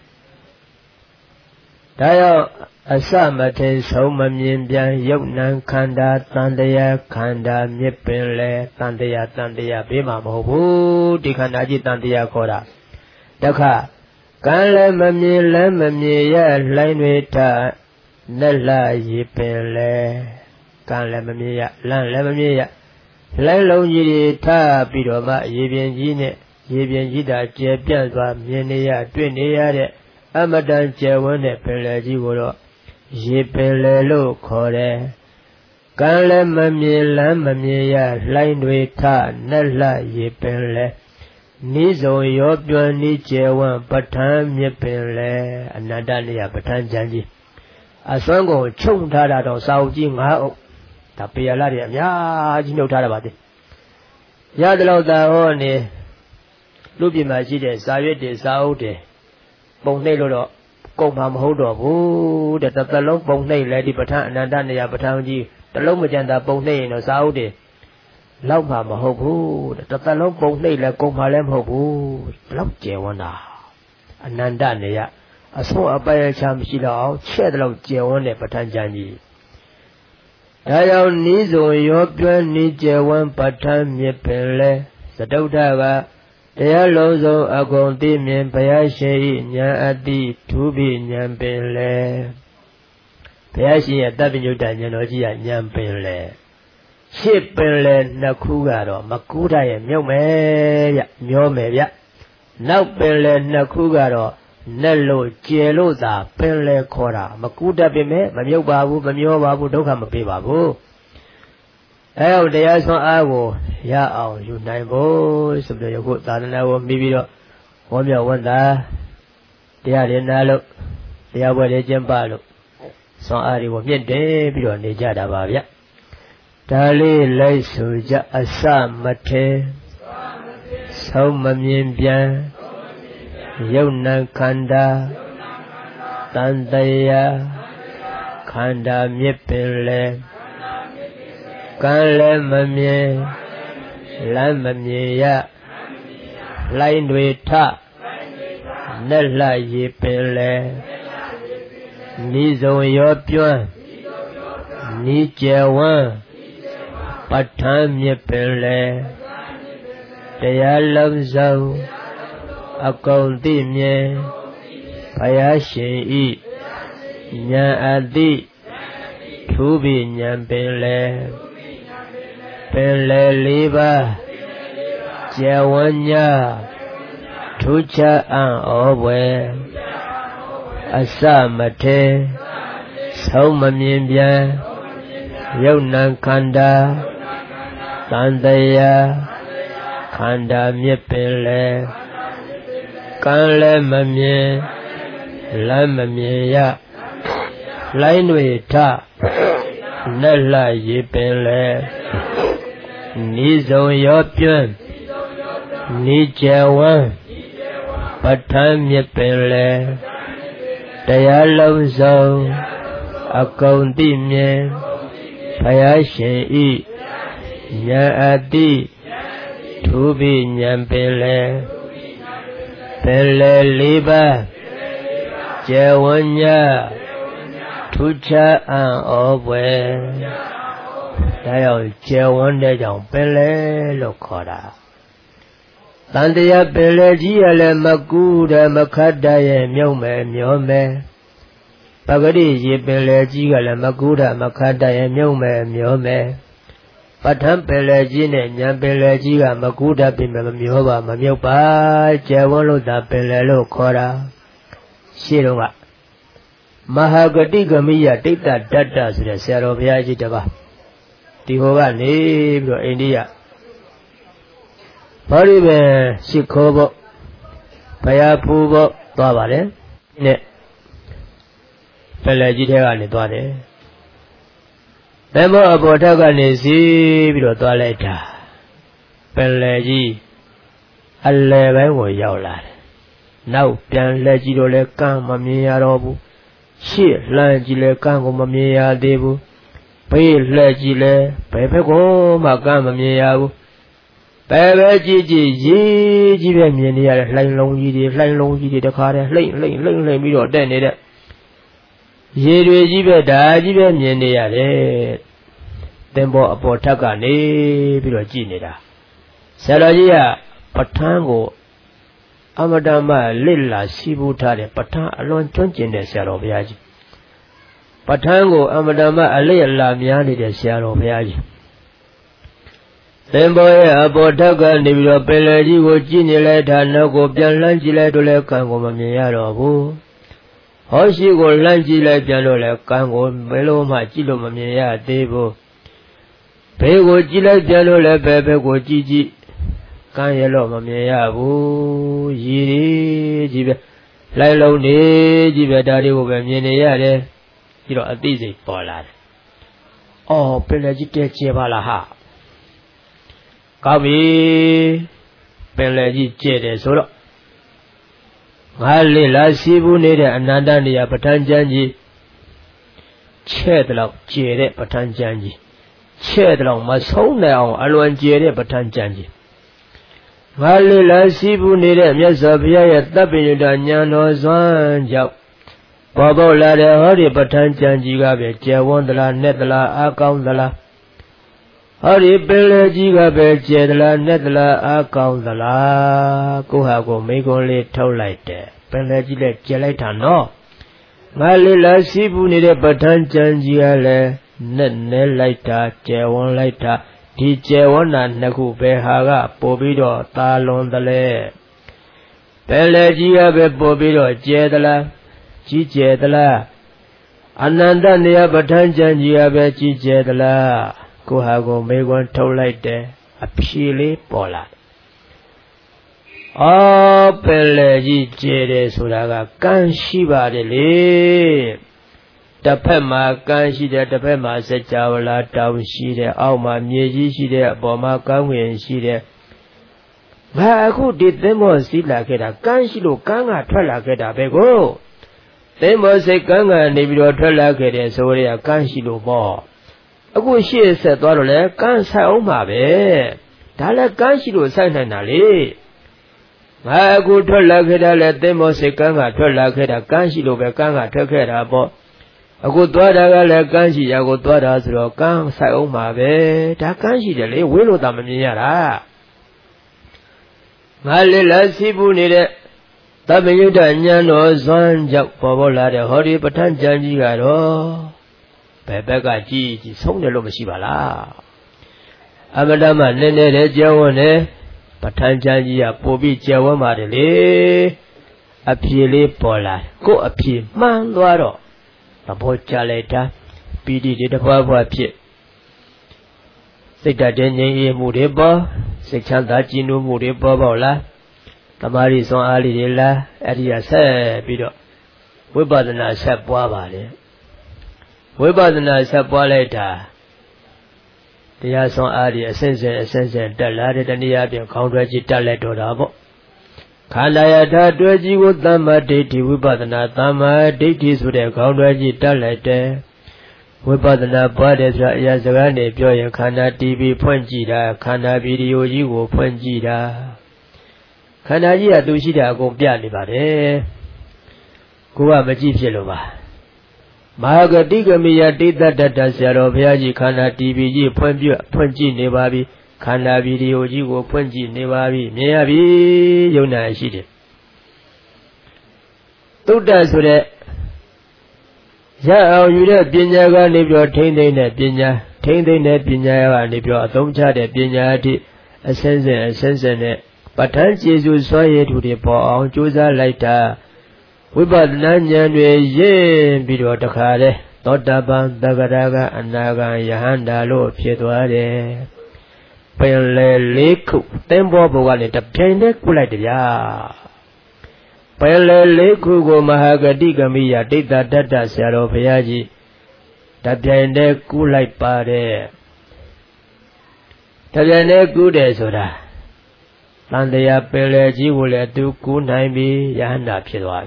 ဒါကြောင့်အစမထေဆုံးမမြင်ပြန်ယုတ်နံခန္ဓာတန်တရားခန္ဓာမြစ်ပင်လေတန်တရားတန်တရားဘေးမှာမဟုတ်ဘူးဒီခန္ဓာကြီးတန်တရားခေါ်တာတခါကံလည်းမမြင်လည်းမမြင်ရလှိုင်းတွေထလက်လာရေပင်လေကံလည်းမမြင်ရလမ်းလည်းမမြင်ရလှိုင်းလုံးကြီးတွေထပြီးတော့မှရေပြင်ကြီးနဲ့ရေပြင်ကြီးတာကျယ်ပြန့်စွာမြင်နေရတွေ့နေရတဲ့အမတန်ကျယ်ဝန်းတဲ့ပင်လယ်ကြီးကိုတော့ရေပင်လယ်လို့ခေါ်တယ်။ကံလည်းမမြင်လမ်းမမြင်ရလှိုင်းတွေထနက်လှရေပင်လယ်နိစုံရောပြွန်နိကျယ်ဝန်းပဋ္ဌာန်းမြစ်ပင်လယ်အနန္တနေရပဋ္ဌာန်းကျမ်းကြီးအစွမ်းကုန်ချုံထားတာတော့စာအုပ်ကြီးငါးအုပ်ဒါပေရလာတွေအများကြီးနှုတ်ထားတာပါသေး။ရတဲ့လောက်သာဟောနေလူပြည်မှာရှိတဲ့စာရွက်တွေစာအုပ်တွေပုံနှိပ်လို့တော့ကုန်မှာမဟုတ်တော့ဘူးတဲ့တစ်သလုံးပုံနှိပ်လဲဒီပဋ္ဌာန်းအနန္တနေရပဋ္ဌာန်းကြီးတစ်လုံးမကျန်တာပုံနှိပ်ရင်တော့စာအုပ်တွေလောက်မှာမဟုတ်ဘူးတဲ့တစ်သလုံးပုံနှိပ်လဲကုန်မှာလည်းမဟုတ်ဘူးဘလောက်ကျယ်ဝန်းတာအနန္တနေရအဆုံးအပိုင်ချမရှိတော့အောင်ချဲ့တဲ့လောက်ကျယ်ဝန်းတဲ့ပဋ္ဌာန်းကျမ်းကြီးဒါကြောင့်နိစုံရောပြွနိကျယ်ဝန်းပဋ္ဌာန်းမြစ်ပင်လဲသတုဋ္ဌကတရားလုံးစုံအကုန်သိမြင်ဘုရားရှင်၏ဉာဏ်အတိထူးပြီးဉာဏ်ပင်လေဘုရားရှင်ရဲ့တပ္ပညုတ္တဉာဏ်တော်ကြီးကဉာဏ်ပင်လေရှစ်ပင်လေနှစ်ခုကတော့မကူးတတ်ရဲ့မြုပ်မယ်ဗျမျောမယ်ဗျနောက်ပင်လေနှစ်ခုကတော့နဲ့လို့ကျယ်လို့သာပင်လေခေါ်တာမကူးတတ်ပေမဲ့မမြုပ်ပါဘူးမမျောပါဘူးဒုက္ခမပေးပါဘူးအဲဟိုတရားဆွမ်းအားကိုရအောင်ယူနိုင်ဖို့ဆိုပြီးတော့ယခုသာသနာကိုပြီးပြီးတော့ဝမ်းမြောက်ဝမ်းသာတရားရည်နာလို့တရားပွဲတွေကျင့်ပလို့ဆွမ်းအားတွေကိုမြင့်တယ်ပြီးတော့နေကြတာပါဗျဒါလေးလိုက်ဆိုကြအစမထေဆုံးမမြင်ပြန်ယုတ်နံခန္ဓာတန်တရားခန္ဓာမြစ်ပင်လေကံလည်းမမြင်လမ်းမမြင်ရလှိုင်းတွေထနက်လှရေပင်လေနိစုံရောပြွန်းနိကျယ်ဝန်းပဋ္ဌာန်းမြစ်ပင်လေတရားလုံးစုံအကုန်သိမြင်ဘုရားရှင်ဤဉာဏ်အတိထူးပြီးဉာဏ်ပင်လေပင်လေလေးပါးကျယ်ဝန်းညာထူးခြားအံ့ဩဖွယ်အစမထေဆုံးမမြင်ပြန်ယုတ်နံခန္ဓာတန်တရားခန္ဓာမြစ်ပင်လေကံလည်းမမြင်လမ်းမမြင်ရလှိုင်းတွေထနက်လှရေပင်လေနိစုံရောပြွန်းနိကျယ်ဝန်းပဋ္ဌာန်းမြစ်ပင်လေတရားလုံးစုံအကုန်သိမြင်ဘုရားရှင်ဤဉာဏ်အတိထူးပြီးဉာဏ်ပင်လေပင်လေလေးပါးကျယ်ဝန်းညာထူးခြားအံ့ဩဖွယ်ဒါကြောင့်ကျယ်ဝန်းတဲ့ကြောင့်ပင်လေလို့ခေါ်တာတန်တရားပင်လေကြီးရလည်းမကူးတယ်မခတ်တတ်ရဲ့မြုပ်မယ်မျောမယ်ပဂတိရေပင်လေကြီးကလည်းမကူးတယ်မခတ်တတ်ရဲ့မြုပ်မယ်မျောမယ်ပဋ္ဌာန်းပင်လေကြီးနဲ့ဉာဏ်ပင်လေကြီးကမကူးတတ်ပြီမမျောပါမမြုပ်ပါကျယ်ဝန်းလို့သာပင်လေလို့ခေါ်တာရှင်းတော့ကမဟာဂတိကမိယတိတ္တဓတ္တဆိုတဲ့ဆရာတော်ဘုရားကြီးတစ်ပါးဒီဟောကနေပြီးတော့အိန္ဒိယဘောရိပဲရှိခိုးဖို့ဘုရားဖူးဖို့သွားပါတယ်နဲ့ပလယ်ကြီးထဲကနေသွားတယ်ဘယ်မောအပေါ်ထက်ကနေစီးပြီးတော့သွားလိုက်တာပလယ်ကြီးအလယ်ပိုင်းကိုရောက်လာတယ်နောက်ပြန်လက်ကြည့်တော့လဲကမ်းမမြင်ရတော့ဘူးရှေ့လှမ်းကြည့်လဲကမ်းကိုမမြင်ရသေးဘူးဘေးလှည့်ကြည့်လဲဘယ်ဘက်ကိုမှကမ်းမမြင်ရဘူးဘယ်ပဲကြည့်ကြည့်ရေးကြီးပဲမြင်နေရတယ်လှိုင်းလုံးကြီးတွေလှိုင်းလုံးကြီးတွေတခါတည်းလှိမ့်လှိမ့်လှိမ့်လှိမ့်ပြီးတော့တက်နေတဲ့ရေတွေကြီးပဲဒါကြီးပဲမြင်နေရတယ်သင်္ဘောအပေါ်ထက်ကနေပြီးတော့ကြည့်နေတာဆရာတော်ကြီးကပဋ္ဌာန်းကိုအမတမလစ်လာစီးပူးထားတဲ့ပဋ္ဌာန်းအလွန်ကျွမ်းကျင်တဲ့ဆရာတော်ဘုရားကြီးပဋ္ဌာန်းကိုအမတမအလစ်အလာများနေတဲ့ဆရာတော်ဘုရားကြီးသင်္ဘောရဲ့အပေါ်ထက်ကနေပြီးတော့ပင်လယ်ကြီးကိုကြည့်နေလိုက်တာနောက်ကိုပြန်လှမ်းကြည့်လိုက်တော့လည်းကံကိုမမြင်ရတော့ဘူးဟောရှိကိုလှမ်းကြည့်လိုက်ပြန်တော့လည်းကံကိုဘယ်လိုမှကြည့်လို့မမြင်ရသေးဘူးဘေးကိုကြည့်လိုက်ပြန်တော့လည်းဘယ်ဘက်ကိုကြည့်ကြည့်ကံရလို့မမြင်ရဘူးရည်ကြီးပဲလိုက်လုံးနေကြီးပဲဒါတွေကိုပဲမြင်နေရတယ်ပြီးတော့အသိစိတ်ပေါ်လာတယ်အော်ပင်လယ်ကြီးတဲကျဲပါလားဟာကောင်းပြီပင်လယ်ကြီးကျဲတယ်ဆိုတော့ငါလေလာစီးဘူးနေတဲ့အနန္တနေရာပဋ္ဌာန်းကျမ်းကြီးချဲ့တယ်လို့ကျဲတဲ့ပဋ္ဌာန်းကျမ်းကြီးချဲ့တယ်လို့မဆုံးနိုင်အောင်အလွန်ကျဲတဲ့ပဋ္ဌာန်းကျမ်းကြီးငါလေလာစီးဘူးနေတဲ့မြတ်စွာဘုရားရဲ့တပ်ပိယတဉာဏ်တော်စွမ်းကြောင့်ပေါ်ပေါက်လာတဲ့ဟောဒီပဋ္ဌာန်းကျမ်းကြီးကပဲကျယ်ဝန်းသလားနဲ့သလားအားကောင်းသလားဟောဒီပင်လယ်ကြီးကပဲကျယ်သလားနဲ့သလားအားကောင်းသလားကိုဟာကိုမိကုံးလေးထုတ်လိုက်တယ်ပင်လယ်ကြီးလည်းကျယ်လိုက်တာနော်ငါလေလာစီးဘူးနေတဲ့ပဋ္ဌာန်းကျမ်းကြီးကလည်းနဲ့နဲလိုက်တာကျယ်ဝန်းလိုက်တာဒီကျယ်ဝန်းတာနှစ်ခုပဲဟာကပို့ပြီးတော့သာလွန်သလဲပင်လယ်ကြီးကပဲပို့ပြီးတော့ကျယ်သလားကြီးကျယ်သလားအနန္တနေယပဋ္ဌာန်းကျမ်းကြီးကပဲကြီးကျယ်သလားကိုဟာကိုမေခွန်းထုတ်လိုက်တယ်အဖြေလေးပေါ်လာအော်ပင်လယ်ကြီးကျယ်တယ်ဆိုတာကကံရှိပါတယ်လေတစ်ဖက်မှာကမ်းရှိတယ်တစ်ဖက်မှာစကြဝဠာတောင်ရှိတယ်အောက်မှာမြေကြီးရှိတယ်အပေါ်မှာကမ်းဝင်ရှိတယ်ငါအခုဒီသင်္ဘောစီးလာခဲ့တာကမ်းရှိလို့ကမ်းကထွက်လာခဲ့တာပဲကိုသင်္ဘောစိတ်ကမ်းကနေပြီးတော့ထွက်လာခဲ့တယ်ဆိုရဲကမ်းရှိလို့ပေါ့အခုရှေ့ဆက်သွားတော့လေကမ်းဆိုင်အောင်ပါပဲဒါလည်းကမ်းရှိလို့ဆိုင်နိုင်တာလေငါအခုထွက်လာခဲ့တာလေသင်္ဘောစိတ်ကမ်းကထွက်လာခဲ့တာကမ်းရှိလို့ပဲကမ်းကထွက်ခဲ့တာပေါ့အခုသွားတာကလည်းကမ်းရှိရာကိုသွားတာဆိုတော့ကမ်းဆိုင်အောင်ပါပဲဒါကမ်းရှိတယ်လေဝင်းလို့သာမမြင်ရတာငါလေလာစီးပူနေတဲ့သဗ္ဗညုတဉာဏ်တော်ဇွမ်းကြောင့်ပေါ်ပေါ်လာတဲ့ဟောဒီပဋ္ဌာန်းကျမ်းကြီးကတော့ဘယ်ဘက်ကကြည့်ကြည့်ဆုံးတယ်လို့မရှိပါလားအမတမနည်းနည်းလေးကြောင်းဝင်တယ်ပဋ္ဌာန်းကျမ်းကြီးကပို့ပြီးကြောင်းဝင်ပါတယ်လေအဖြေလေးပေါ်လာကို့အဖြေမှန်သွားတော့သဘောကျလိုက်တာပီတိတွေတစ်ခွားခွာဖြစ်စိတ်ဓာတ်ငြိမ်အေးမှုတွေပေါ်စိတ်ချမ်းသာကြည်နူးမှုတွေပေါ်ပေါက်လာသမာဓိစွမ်းအားလေးတွေလာအဲ့ဒီကဆက်ပြီးတော့ဝိပဿနာဆက်ပွားပါလေဝိပဿနာဆက်ပွားလိုက်တာတရားစွမ်းအားတွေအစဉ်စဉ်အစဉ်စဉ်တက်လာတဲ့တနည်းအားဖြင့်ခေါင်းတွဲကြည့်တက်လိုက်တော့တာပေါ့ခန္ဓာယထာတွဲကြည့်ကိုသမ္မာဒိဋ္ဌိဝိပဿနာသမ္မာဒိဋ္ဌိဆိုတဲ့ခေါင်းတွဲကြည့်တက်လိုက်တယ်ဝိပဿနာပွားတယ်ဆိုတာအရာစကားနဲ့ပြောရင်ခန္ဓာတီဗီဖွင့်ကြည့်တာခန္ဓာဗီဒီယိုကြီးကိုဖွင့်ကြည့်တာခန္ဓာကြီးကသူရှိတာအကုန်ပြနေပါတယ်ကိုကမကြည့်ဖြစ်လို့ပါမဟာဂတိကမိယတိတ္တတ္တဆရာတော်ဘုရားကြီးခန္ဓာတီဗီကြီးဖွင့်ပြဖွင့်ကြည့်နေပါပြီခန္ဓာဗီဒီယိုကြီးကိုဖွင့်ကြည့်နေပါပြီမြင်ရပြီယုံနာရှိတယ်သုတ္တဆိုတဲ့ရအောင်ယူတဲ့ပညာကနေပြီးတော့ထိမ့်သိမ့်တဲ့ပညာထိမ့်သိမ့်တဲ့ပညာကနေပြီးတော့အသုံးချတဲ့ပညာအထိအစင်းစင်အစင်းစင်နဲ့ပဋ္ဌာန်းကျေစုစွမ်းရည်ထူတွေပေါ်အောင်ကြိုးစားလိုက်တာဝဝိပဿနာဉာဏ်တွေရင့်ပြီးတော့တခါလေသောတာပန်သဂရကအနာဂံယဟန္တာလို့ဖြစ်သွားတယ်ပင်လေလေးခုသင်္ဘောဘုံကနေတပြိုင်တည်းကုလိုက်တဗျာပင်လေလေးခုကိုမဟာဂတိကမိယဒိဋ္ဌတတ္တဆရာတော်ဘုရားကြီးတပြိုင်တည်းကုလိုက်ပါတယ်တပြိုင်တည်းကုတယ်ဆိုတာတန်တရားပင်လေကြီးကိုလည်းသူကုနိုင်ပြီးယဟန္တာဖြစ်သွားပြီ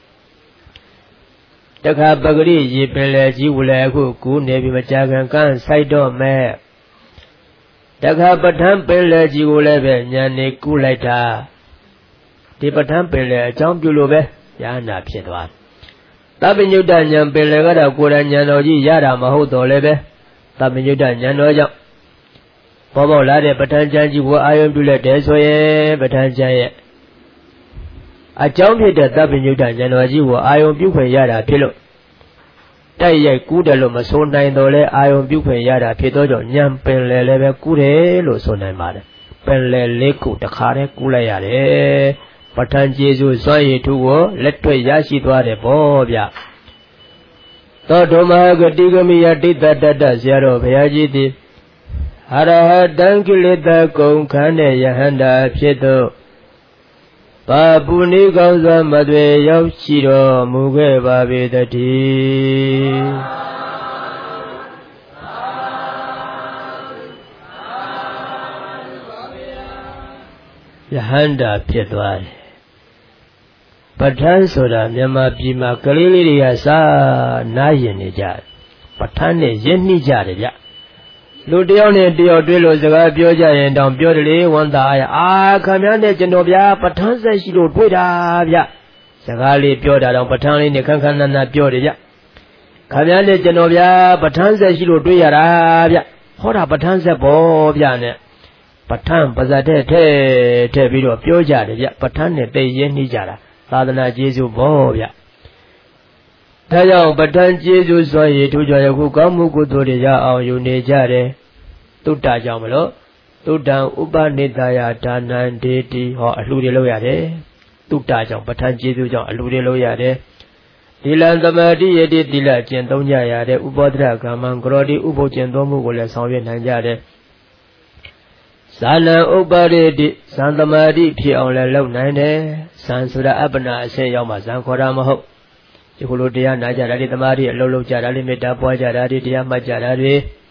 တခါပဂရိရေပင်လေကြီးကိုလည်းအခုကူးနေပြီမကြာခင်ကန်းဆိုင်တော့မဲ့တခါပဋ္ဌာန်းပင်လေကြီးကိုလည်းပဲညာနေကူးလိုက်တာဒီပဋ္ဌာန်းပင်လေအကြောင်းပြုလို့ပဲယဟန္တာဖြစ်သွားသဗ္ဗညုတဉာဏ်ပင်လေကတော့ကိုယ်တိုင်ဉာဏ်တော်ကြီးရတာမဟုတ်တော့လည်းပဲသဗ္ဗညုတဉာဏ်တော်ကြောင့်ပေါ်ပေါက်လာတဲ့ပဋ္ဌာန်းဉာဏ်ကြီးကိုအာယုံပြုလိုက်တယ်ဆိုရင်ပဋ္ဌာန်းဉာဏ်ရဲ့အကြောင်းဖြစ်တဲ့သဗ္ဗညုတဉာဏ်တော်ကြီးကိုအာယုံပြုခွင့်ရတာဖြစ်လို့တိုက်ရိုက်ကူးတယ်လို့မဆိုနိုင်တော့လဲအာယုံပြုခွင့်ရတာဖြစ်သောကြောင့်ဉာဏ်ပင်လေလည်းပဲကူးတယ်လို့ဆိုနိုင်ပါတယ်ပင်လေလေးခုတခါတည်းကူးလိုက်ရတယ်ပဋ္ဌာန်းကျေစုစွမ်းရည်ထုကိုလက်တွေ့ရရှိသွားတယ်ပေါ့ဗျသောဓမ္မဂတိကမိယဒိဋ္ဌတတ္တဆရာတော်ဘုရားကြီးသည်အရဟတံကိလေသာကုန်ခန်းတဲ့ယဟန္တာဖြစ်သောပါပုဏိကောင်းစွာမသွေရောက်ရှိတော်မူခဲ့ပါပေတည်းယဟန္တာဖြစ်သွားတယ်ပဋ္ဌာန်းဆိုတာမြန်မာပြည်မှာကလေးလေးတွေကစာနားရင်နေကြတယ်ပဋ္ဌာန်းနဲ့ရင်းနှီးကြတယ်ဗျလူတယောက်နဲ့တယောက်တွေ့လို့စကားပြောကြရင်တောင်ပြောတယ်လေဝန်တာအာအာခင်ဗျားနဲ့ကျွန်တော်ဗျာပဋ္ဌာန်းဆက်ရှိလို့တွေ့တာဗျစကားလေးပြောတာတောင်ပဋ္ဌာန်းလေးနဲ့ခန်းခန်းနာနာပြောတယ်ဗျခင်ဗျားနဲ့ကျွန်တော်ဗျာပဋ္ဌာန်းဆက်ရှိလို့တွေ့ရတာဗျဟောတာပဋ္ဌာန်းဆက်ပေါ်ဗျနဲ့ပဋ္ဌာန်းပါဇတ်တဲ့ထဲထဲပြီးတော့ပြောကြတယ်ဗျပဋ္ဌာန်းနဲ့တိတ်ရင်းနှီးကြတာသာသနာကျေးဇူးပေါ်ဗျဒါကြောင့်ပဋ္ဌာန်းကျေးဇူးစွမ်းရည်ထူးကြယခုကောင်းမှုကုသိုလ်တွေရအောင်ယူနေကြတယ်တုတ္တကြောင့်မလို့တုတ္တံဥပနိတယဒါနံဒေတိဟောအလှူတွေလုပ်ရတယ်တုတ္တကြောင့်ပဋ္ဌာန်းကျေးဇူးကြောင့်အလှူတွေလုပ်ရတယ်သီလံသမာဓိယတိသီလကျင့်သုံးကြရတယ်ဥပောဒရကမ္မံကရောတိဥပုပ်ကျင့်သုံးမှုကိုလည်းဆောင်ရွက်နိုင်ကြတယ်ဇာလံဥပ္ပါရိတိဇံသမာဓိဖြစ်အောင်လည်းလုပ်နိုင်တယ်ဇံဆိုတာအပ္ပနာအဆင့်ရောက်မှဇံခေါ်တာမဟုတ်ဒီလိုလိုတရားနာကြတာဒီသမာဓိအလုံးလုံးကြတာလေးမေတ္တာပွားကြတာဒီတရားမှတ်ကြတာတွေ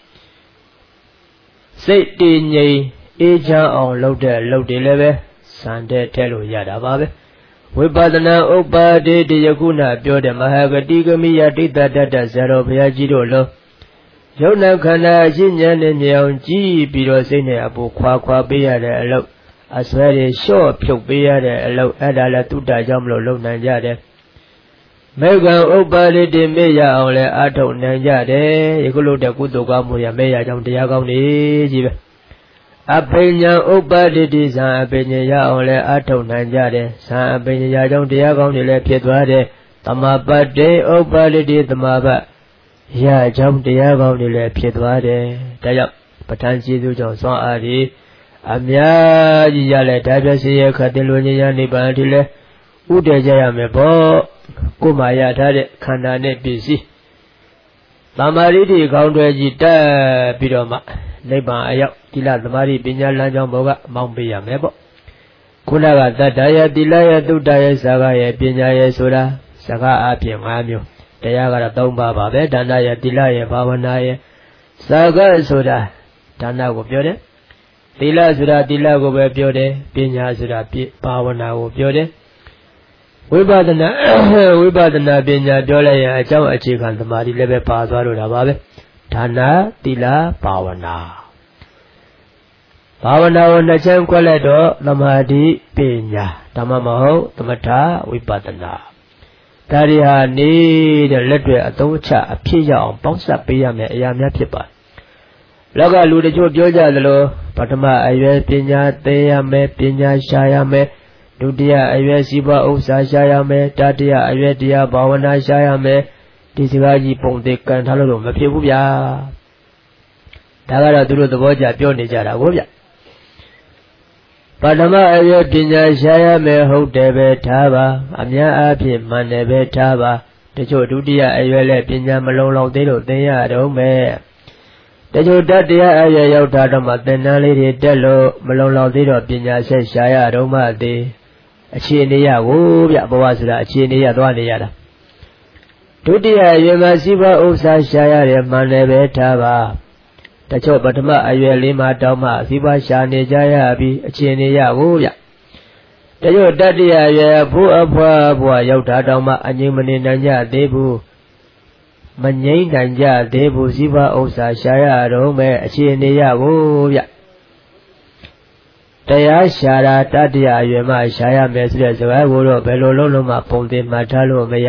စိတ်တည်ငြိမ်အေးချမ်းအောင်လုပ်တဲ့လုပ်တွေလည်းပဲဇံတဲ့ထဲလို့ရတာပါပဲဝိပဿနာဥပ္ပါဒိတယခုနပြောတဲ့မဟာဂတိကမိယဒိဋ္ဌတတ္တဇာတော်ဘုရားကြီးတို့လို့ယုံနာခန္ဓာအရှိဉာဏ်နဲ့မြောင်ကြည့်ပြီးတော့စိတ်နဲ့အပူခွာခွာပေးရတဲ့အလုပ်အစွဲတွေလျှော့ဖြုတ်ပေးရတဲ့အလုပ်အဲ့ဒါလည်းတုတ္တကြောင့်မလို့လုပ်နိုင်ကြတယ်မေဃံဥပ္ပါဒိတိမေရအောင်လဲအာထုတ်နိုင်ကြတယ်ယခုလို့တဲ့ကုသိုလ်ကောင်းမှုရမေရကြောင့်တရားကောင်းနေကြီးပဲအပိညာဥပ္ပါဒိတိဇံအပိညာရအောင်လဲအာထုတ်နိုင်ကြတယ်ဇံအပိညာရကြောင့်တရားကောင်းတွေလည်းဖြစ်သွားတယ်သမာပတ်တေဥပ္ပါဒိတိသမာပတ်ရကြောင့်တရားကောင်းတွေလည်းဖြစ်သွားတယ်ဒါကြောင့်ပဋ္ဌာန်းကျေးဇူးကြောင့်စွမ်းအားတွေအများကြီးရလဲဒါပြစီရခတ်တင်လူဉာဏ်နိဗ္ဗာန်ဒီလဲဥတည်ကြရမယ်ပေါ့ကိုယ်မှရထားတဲ့ခန္ဓာနဲ့ပစ္စည်းသမာဓိတိခေါင်းတွဲကြီးတက်ပြီးတော့မှနိဗ္ဗာန်အရောက်သီလသမာဓိပညာလမ်းကြောင်းဘောကမောင်းပေးရမယ်ပေါ့ခုနကသတ္တယသီလယသုတ္တယဇာကယပညာယဆိုတာစကားအပြင်၅မျိုးတရားကတော့၃ပါးပါပဲဒါနယသီလယဘာဝနာယဇာကဆိုတာဒါနကိုပြောတယ်သီလဆိုတာသီလကိုပဲပြောတယ်ပညာဆိုတာဘာဝနာကိုပြောတယ်ဝိပဿနာဝိပဿနာပညာပြောလိုက်ရင်အကြောင်းအခြေခံသမာဓိလည်းပဲပါသွားလို့တာပါပဲဒါနသီလဘာဝနာဘာဝနာကိုနှစ်ချမ်းခွဲလိုက်တော့သမာဓိပညာဓမ္မမဟုတ်သမထဝိပဿနာဒါတွေဟာနေတဲ့လက်တွေအသုံးချအဖြစ်ရအောင်ပေါင်းစပ်ပေးရမယ်အရာများဖြစ်ပါတယ်လောကလူတချို့ပြောကြသလိုပထမအရွယ်ပညာသိရမယ်ပညာရှာရမယ်ဒုတိယအရွယ်စီးပွားဥစ္စာရှာရမယ်တတိယအရွယ်တရားဘာဝနာရှာရမယ်ဒီစကားကြီးပုံသေးကန်ထားလို့မဖြစ်ဘူးဗျာဒါကတော့သူတို့သဘောကျပြောနေကြတာကိုဗျပထမအရွယ်ပညာရှားရမယ်ဟုတ်တယ်ပဲထားပါအများအားဖြင့်မှန်တယ်ပဲထားပါတချို့ဒုတိယအရွယ်လည်းပညာမလုံလောက်သေးလို့သင်ရတော့မယ်တချို့တတိယအရွယ်ရောက်တာတော့မှသင်တန်းလေးတွေတက်လို့မလုံလောက်သေးတော့ပညာဆက်ရှားရတော့မှသေးအခြေအနေရကိုဗျဘဝဆိုတာအခြေအနေရသွားနေရတာဒုတိယအရွယ်မှာစီးပွားဥစ္စာရှားရတယ်မှန်တယ်ပဲထားပါတချို့ပထမအရွယ်လေးမှာတောင်းမှစီးပွားရှာနေကြရပြီးအခြေအနေရကိုဗျတချို့တတိယအရွယ်ဘိုးအဖွားဘွားရောက်တာတောင်းမှအငြိမ်မနေနိုင်ကြသေးဘူးမငြိမ့်နိုင်ကြသေးဘူးစီးပွားဥစ္စာရှာရတော့မဲ့အခြေအနေရကိုဗျတရားရှာတာတတိယအရွယ်မှရှာရမယ်ဆိုတဲ့စကားကိုတော့ဘယ်လိုလုံးလုံးမှပုံသိမှတ်ထားလို့မရ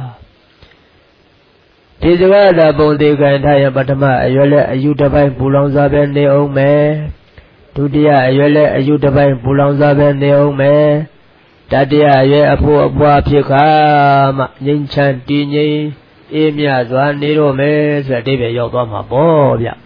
ဒီစကားသာပုံသိခံထားရင်ပထမအရွယ်လည်းအယူတစ်ပိုင်းပူလောင်စွာပဲနေအောင်မယ်ဒုတိယအရွယ်လည်းအယူတစ်ပိုင်းပူလောင်စွာပဲနေအောင်မယ်တတိယအရွယ်အဖို့အပွားဖြစ်ခါမှငြိမ်းချမ်းတည်ငြိမ်အေးမြစွာနေတော့မယ်ဆိုတဲ့အဓိပ္ပာယ်ရောက်သွားမှာပေါ့ဗျ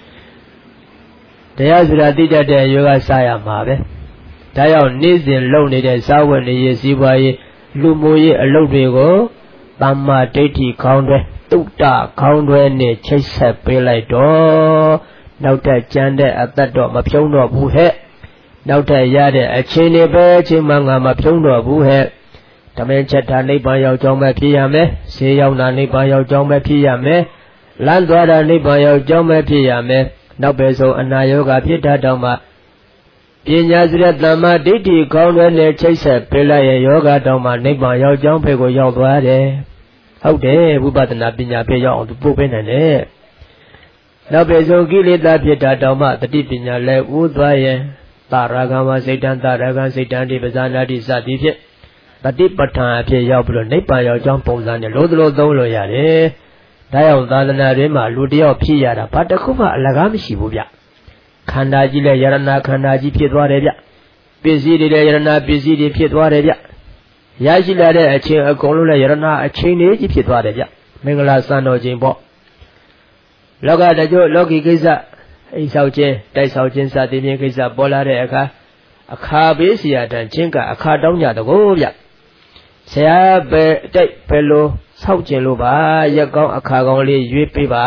တရားဆိုတာသိတတ်တဲ့အရွယ်ကစရမှာပဲဒါကြောင့်နေ့စဉ်လုပ်နေတဲ့စာဝတ်နေရေးစီးပွားရေးလူမှုရေးအလုပ်တွေကိုသမ္မာဒိဋ္ဌိခေါင်းတွဲတုတ္တခေါင်းတွဲနဲ့ချိတ်ဆက်ပေးလိုက်တော့နောက်ထပ်ကြမ်းတဲ့အသက်တော့မဖြုံးတော့ဘူးဟဲ့နောက်ထပ်ရတဲ့အချိန်တွေပဲအချိန်မှငါမဖြုံးတော့ဘူးဟဲ့ဓမင်းချက်တာနိဗ္ဗာန်ရောက်ကြောင်းပဲဖြစ်ရမယ်ဈေးရောက်တာနိဗ္ဗာန်ရောက်ကြောင်းပဲဖြစ်ရမယ်လမ်းသွားတာနိဗ္ဗာန်ရောက်ကြောင်းပဲဖြစ်ရမယ်နောက်ပဲဆုံးအနာယောဂဖြစ်တာတောင်မှပညာစရသမ္မာဒိဋ္ဌိခေါင်းတွဲနဲ့ချိတ်ဆက်ပေးလိုက်ရဲ့ယောဂတောင်မှနိဗ္ဗာန်ရောက်ကြောင်းဖေကိုရောက်သွားတယ်ဟုတ်တယ်ဝိပဿနာပညာဖြစ်ရောက်အောင်သူပို့ပေးနိုင်တယ်နောက်ပဲဆုံးကိလေသာဖြစ်တာတောင်မှတတိပညာလည်းဥသွားရင်တာရဂံဝစိတ်တံတာရဂံစိတ်တံဒီပဇာနာတိစသည်ဖြင့်တတိပဋ္ဌာန်အဖြစ်ရောက်ပြီးတော့နိဗ္ဗာန်ရောက်ကြောင်းပုံစံနဲ့လို့တလို့သုံးလို့ရတယ်ဒါကြောင့်သာသနာ့တွင်မှာလူတယောက်ဖြစ်ရတာဘာတစ်ခုမှအလကားမရှိဘူးဗျခန္ဓာကြီးလည်းယရဏခန္ဓာကြီးဖြစ်သွားတယ်ဗျပစ္စည်းတွေလည်းယရဏပစ္စည်းတွေဖြစ်သွားတယ်ဗျရရှိလာတဲ့အချင်းအကုန်လုံးလည်းယရဏအချင်းတွေကြီးဖြစ်သွားတယ်ဗျမင်္ဂလာစံတော်ချိန်ပေါ့လောကတကြို့လောကီကိစ္စအိမ်ဆောက်ခြင်းတိုက်ဆောက်ခြင်းစသည်ဖြင့်ကိစ္စပေါ်လာတဲ့အခါအခါပေးစီရတဲ့ချင်းကအခါတောင်းကြတကောဗျဆရာပဲတိုက်ပဲလို့ဆောက်ခြင်းလို့ပါရက်ကောင်းအခါကောင်းလေးရွေးပေးပါ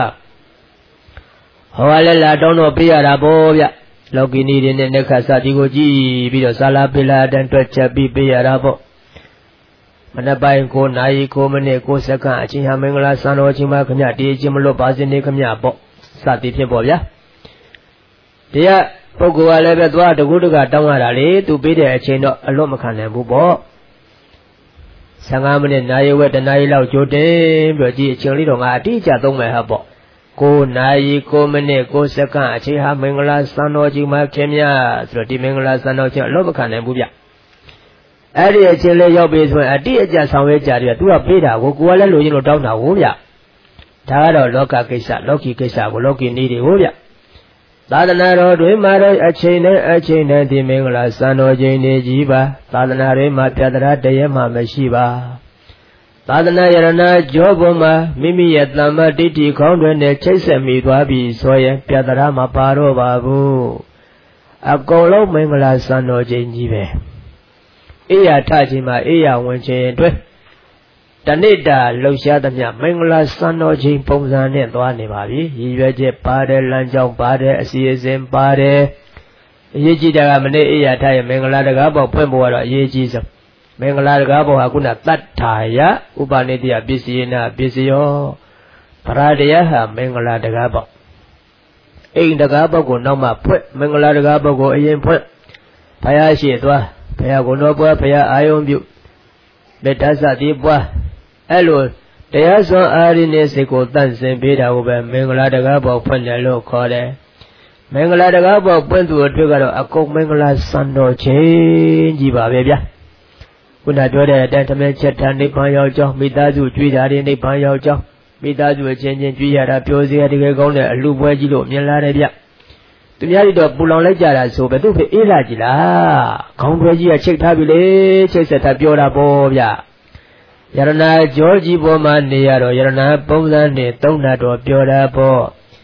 ဟောလည်းလာတောင်းတော့ပေးရတာပေါ့ဗျလောကီနီတွေနဲ့လက်ခတ်စသည်ကိုကြည့်ပြီးတော့ဇာလာပိလာတန်တွက်ချက်ပြီးပေးရတာပေါ့မနက်ပိုင်းကိုနာရီကိုမိနစ်ကိုစက္ကန့်အချင်းဟာမင်္ဂလာစံတော်ချင်းမှာခမတည်ချင်းမလို့ပါစင်းနေခမပေါ့စသည်ဖြစ်ပေါ့ဗျာတရားပုဂ္ဂိုလ်ကလည်းပဲသွားတကူတကတောင်းရတာလေသူပေးတဲ့အချိန်တော့အလွတ်မခံနိုင်ဘူးပေါ့ဆယ်ငါးမိနစ်နာရီဝက်တနာရီလောက်ကြိုတင်ပြီးကြည့်အချိန်လေးတော့ငါအတိအကျသုံးမယ်ဟာပေါ့ကိုနာရီကိုမိနစ်ကိုစက္ကန့်အချိန်ဟာမင်္ဂလာစံတော်ချင်းမှာခင်ဗျာဆိုတော့ဒီမင်္ဂလာစံတော်ချင်းအလွတ်မခံနိုင်ဘူးဗျအဲ့ဒီအချင်းလေးရောက်ပြီဆိုရင်အတိအကျဆောင်ရွက်ကြတယ်သူကပေးတာကိုကိုကလည်းလိုချင်လို့တောင်းတာဟုတ်ဗျဒါကတော့လောကကိစ္စလောကီကိစ္စကိုလောကီနည်းတွေဟုတ်ဗျသာသနာတော်တွင်မှာတော့အချိန်နဲ့အချိန်နဲ့ဒီမင်္ဂလာစံတော်ချိန်နေကြီးပါသာသနာတွင်မှာပြတရာတည်းမှမရှိပါသာသနာယရဏကြောပေါ်မှာမိမိရဲ့သမ္မာဒိဋ္ဌိခေါင်းတွင်နဲ့ချိတ်ဆက်မိသွားပြီဆိုရင်ပြတရာမပါတော့ပါဘူးအကုန်လုံးမင်္ဂလာစံတော်ချိန်ကြီးပဲအေးရထခြင်းမှာအေးရဝင်ခြင်းအတွက်တဏိတာလှုပ်ရှားသမျှမင်္ဂလာစံတော်ချိန်ပုံစံနဲ့သွားနေပါပြီရည်ရွယ်ချက်ပါတယ်လမ်းကြောင်းပါတယ်အစီအစဉ်ပါတယ်အရေးကြီးတာကမနေ့အေးရထရဲ့မင်္ဂလာတကားပေါက်ဖွင့်ဖို့ကတော့အရေးကြီးဆုံးမင်္ဂလာတကားပေါက်ဟာခုနတတ္ထာယဥပနိတ္တယပစ္စယေနပစ္စယောပရဒယဟာမင်္ဂလာတကားပေါက်အိမ်တကားပေါက်ကိုနောက်မှဖွင့်မင်္ဂလာတကားပေါက်ကိုအရင်ဖွင့်ဘုရားရှိသွားဘုရားကိုယ်တော်ပွားဘုရားအာယုံပြုမေတ္တာစသည်ပွားအဲ့လိုတရားစွမ်းအားရင်းနဲ့စိတ်ကိုတန့်စင်ပေးတာကိုပဲမင်္ဂလာတကားပေါက်ဖွင့်တယ်လို့ခေါ်တယ်မင်္ဂလာတကားပေါက်ပွင့်သူအတွက်ကတော့အကုန်မင်္ဂလာစံတော်ချင်းကြီးပါပဲဗျာခုနပြောတဲ့အတိုင်းသမင်းချက်ထားနိဗ္ဗာန်ရောက်ကြောင်းမိသားစုကြွေးတာတွေနိဗ္ဗာန်ရောက်ကြောင်းမိသားစုအချင်းချင်းကြွေးရတာပြောစရာတကယ်ကောင်းတဲ့အလှပွဲကြီးလို့မြင်လာတယ်ဗျသူများတွေတော့ပူလောင်လိုက်ကြတာဆိုပဲသူ့ဖေအေးလာကြည်လားခေါင်းတွဲကြီးကချိတ်ထားပြီလေချိတ်ဆက်ထားပြောတာပေါ့ဗျယရဏကြောကြီးပေါ်မှာနေရတော့ယရဏပုံစံနဲ့သုံးတာတော့ပြောတာပေါ့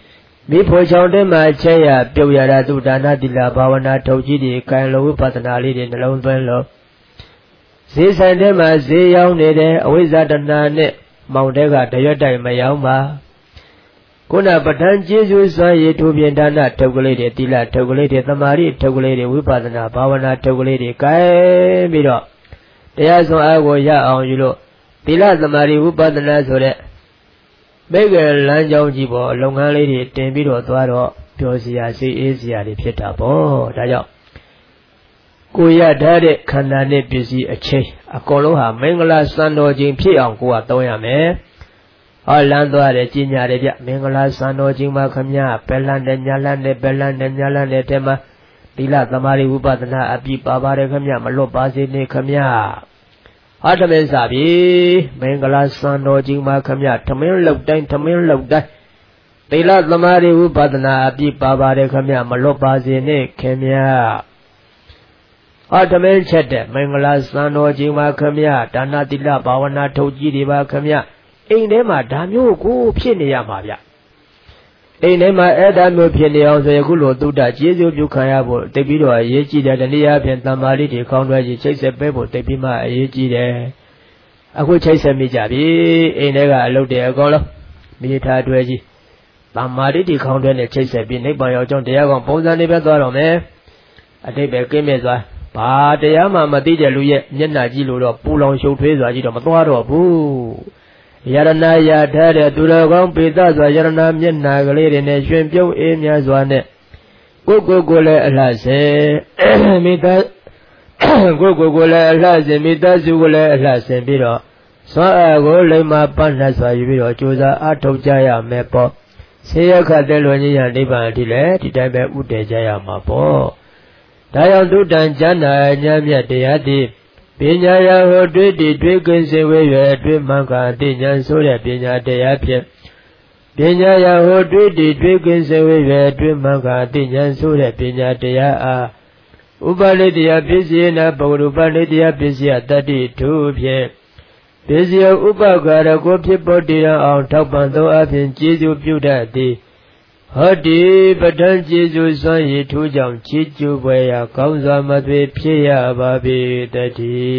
မိဖို့ချောင်းတဲ့မှာချက်ရပြုတ်ရတာသူဒါနတိလဘာဝနာထုတ်ကြည့်ဒီကံလုံးဝိပဿနာလေးတွေနှလုံးသွင်းလို့ဈေးဆိုင်တဲ့မှာဈေးရောက်နေတယ်အဝိဇ္ဇတဏနဲ့မောင်တဲ့ကတရွတ်တိုင်မရောက်ပါခုနပဋ္ဌာန်းကျေးဇူးစွာရည်ထူပြင်ဒါနထုတ်ကလေးတွေတိလထုတ်ကလေးတွေသမာဓိထုတ်ကလေးတွေဝိပဿနာဘာဝနာထုတ်ကလေးတွေကဲပြီးတော့တရားစွမ်းအားကိုရအောင်ယူလို့တိလသမာဓိဝိပဿနာဆိုတဲ့မိဂလမ်းကြောင်းကြီးပေါ်လုပ်ငန်းလေးတွေတင်ပြီးတော့သွားတော့ပျော်စရာစိတ်အေးစရာတွေဖြစ်တာပေါ့ဒါကြောင့်ကိုရထားတဲ့ခန္ဓာနဲ့ပစ္စည်းအချင်းအကုန်လုံးဟာမင်္ဂလာစံတော်ချိန်ဖြစ်အောင်ကိုကသုံးရမယ်ဟောလမ်းသွားတယ်ကြီးညာတယ်ဗျမင်္ဂလာစံတော်ချိန်မှာခမည်းဘယ်လန်းနဲ့ညာလန်းနဲ့ဘယ်လန်းနဲ့ညာလန်းနဲ့တဲမှာသီလသမာဓိဝိပဿနာအပြည့်ပါပါတယ်ခမည်းမလွတ်ပါစေနဲ့ခမည်းဟာထမင်းစားပြီမင်္ဂလာစံတော်ချိန်မှာခမည်းထမင်းလောက်တိုင်းထမင်းလောက်တိုင်းသီလသမာဓိဝိပဿနာအပြည့်ပါပါတယ်ခမည်းမလွတ်ပါစေနဲ့ခင်ဗျာအာတမင်းချက်တဲ့မင်္ဂလာစံတော်ချိန်မှာခမည်းဒါနတိလဘာဝနာထုတ်ကြည့်ဒီပါခမည်းအိမ်ထဲမှာဒါမျိုးကိုဖြစ်နေရမှာဗျအိမ်ထဲမှာအဲ့ဒါမျိုးဖြစ်နေအောင်ဆိုရင်ခုလိုသုဒ္ဓကျေးဇူးပြုခံရဖို့တိတ်ပြီးတော့အရေးကြီးတယ်တနည်းအားဖြင့်တမ္မာလိတွေခေါင်းတွဲကြီးချိတ်ဆက်ပေးဖို့တိတ်ပြီးမှအရေးကြီးတယ်အခုချိတ်ဆက်မိကြပြီအိမ်ထဲကအလုပ်တွေအကုန်လုံးမိသားတွဲကြီးတမ္မာလိတွေခေါင်းတွဲနဲ့ချိတ်ဆက်ပြီးနိဗ္ဗာန်ရောက်ကြောင်းတရားကောင်ပုံစံတွေပဲသွားတော့မယ်အတိတ်ပဲကင်းမဲ့စွာဘာတရားမှမသိတဲ့လူရဲ့မျက်နှာကြည့်လို့တော့ပူလောင်ရှုပ်ထွေးစွာကြီးတော့မသွားတော့ဘူးယရဏရထားတဲ့သူတော်ကောင်းပေသစွာယရဏမျက်နှာကလေးတွေနဲ့ရွှင်ပြုံးအေးမြစွာနဲ့ကိုယ်ကိုယ်ကိုလည်းအလှဆင်မိသားကိုယ်ကိုယ်ကိုလည်းအလှဆင်မိသားစုကိုလည်းအလှဆင်ပြီးတော့စွမ်းအားကိုလိမ္မာပန်းနှတ်စွာယူပြီးတော့ကြိုးစားအားထုတ်ကြရမယ်ပေါ့ဆေးရခတဲ့လွန်ကြီးရနိဗ္ဗာန်အထိလည်းဒီတိုင်းပဲဥတည်ကြရမှာပေါ့ဒါကြောင့်သုတ္တံဉာဏ်ဉာဏ်မြတ်တရားတိပညာရဟောတွေ့တည်တွေ့ကင်းစေဝဲရတွေ့မှန်ကအသိဉာဏ်ဆိုတဲ့ပညာတရားဖြင့်ပညာရဟောတွေ့တည်တွေ့ကင်းစေဝဲရတွေ့မှန်ကအသိဉာဏ်ဆိုတဲ့ပညာတရားအားဥပလိတရားဖြစ်စေနာဘဝဥပလိတရားဖြစ်စေတတ္တိထုဖြင့်ပစ္စယဥပကာရကိုဖြစ်ပေါ်တည်အောင်ထောက်ပံ့သောအဖြစ်ကျေးဇူးပြုတတ်သည်ဟောဒီပဋ္ဌာန်းကျေးဇူးစွမ်းရည်ထူးကြောင့်ချီးကျူးပွဲရာကောင်းစွာမသွေဖြစ်ရပါပေတည်း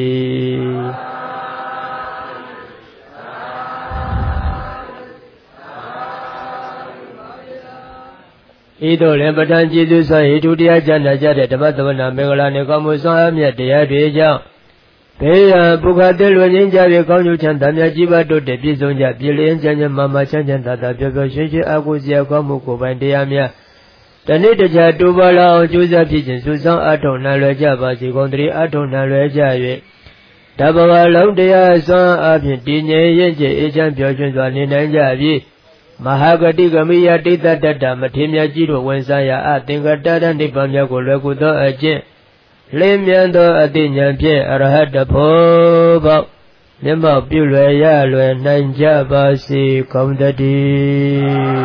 ဤသို့လည်းပဋ္ဌာန်းကျေးဇူးစွမ်းရည်ထူးတရားကျမ်းသာကြတဲ့ဓမ္မသမဏမင်္ဂလာနှင့်ကောင်းမှုစွမ်းအားမြတ်တရားတွေကြောင့်ဘေးရန်ပုခတဲ့လွယ်ငင်းကြပြီးကောင်းကျိုးချမ်းသာမြတ်ကြီးပါတို့တည်ပြည့်စုံကြပြည်လျင်ချမ်းချမ်းမာမာချမ်းချမ်းသာသာပျော်ပျော်ရွှင်ရွှင်အားကိုးစရာကောင်းမှုကိုပိုင်တရားများတနေ့တခြားတူပါလာအောင်ကြိုးစားဖြစ်ခြင်းစုဆောင်အထောက်နှံလွယ်ကြပါစေကုန်တည်းအထောက်နှံလွယ်ကြ၍တဘဝလုံးတရားစွမ်းအားဖြင့်တည်ငြိမ်ရင်ကျအေးချမ်းပျော်ရွှင်စွာနေနိုင်ကြပြီးမဟာဂတိကမိယတိတ္တတ္တမထေရမြတ်ကြီးတို့ဝင်စားရာအသင်္ကတတနိဗ္ဗာန်မြတ်ကိုလွယ်ကူသောအကျင့်လင်းမြန်သောအတိညာဖြင့်အရဟတဖို့ပေါက်မျက်မှောက်ပြုလွယ်ရလွယ်နိုင်ကြပါစေကောင်းတည်း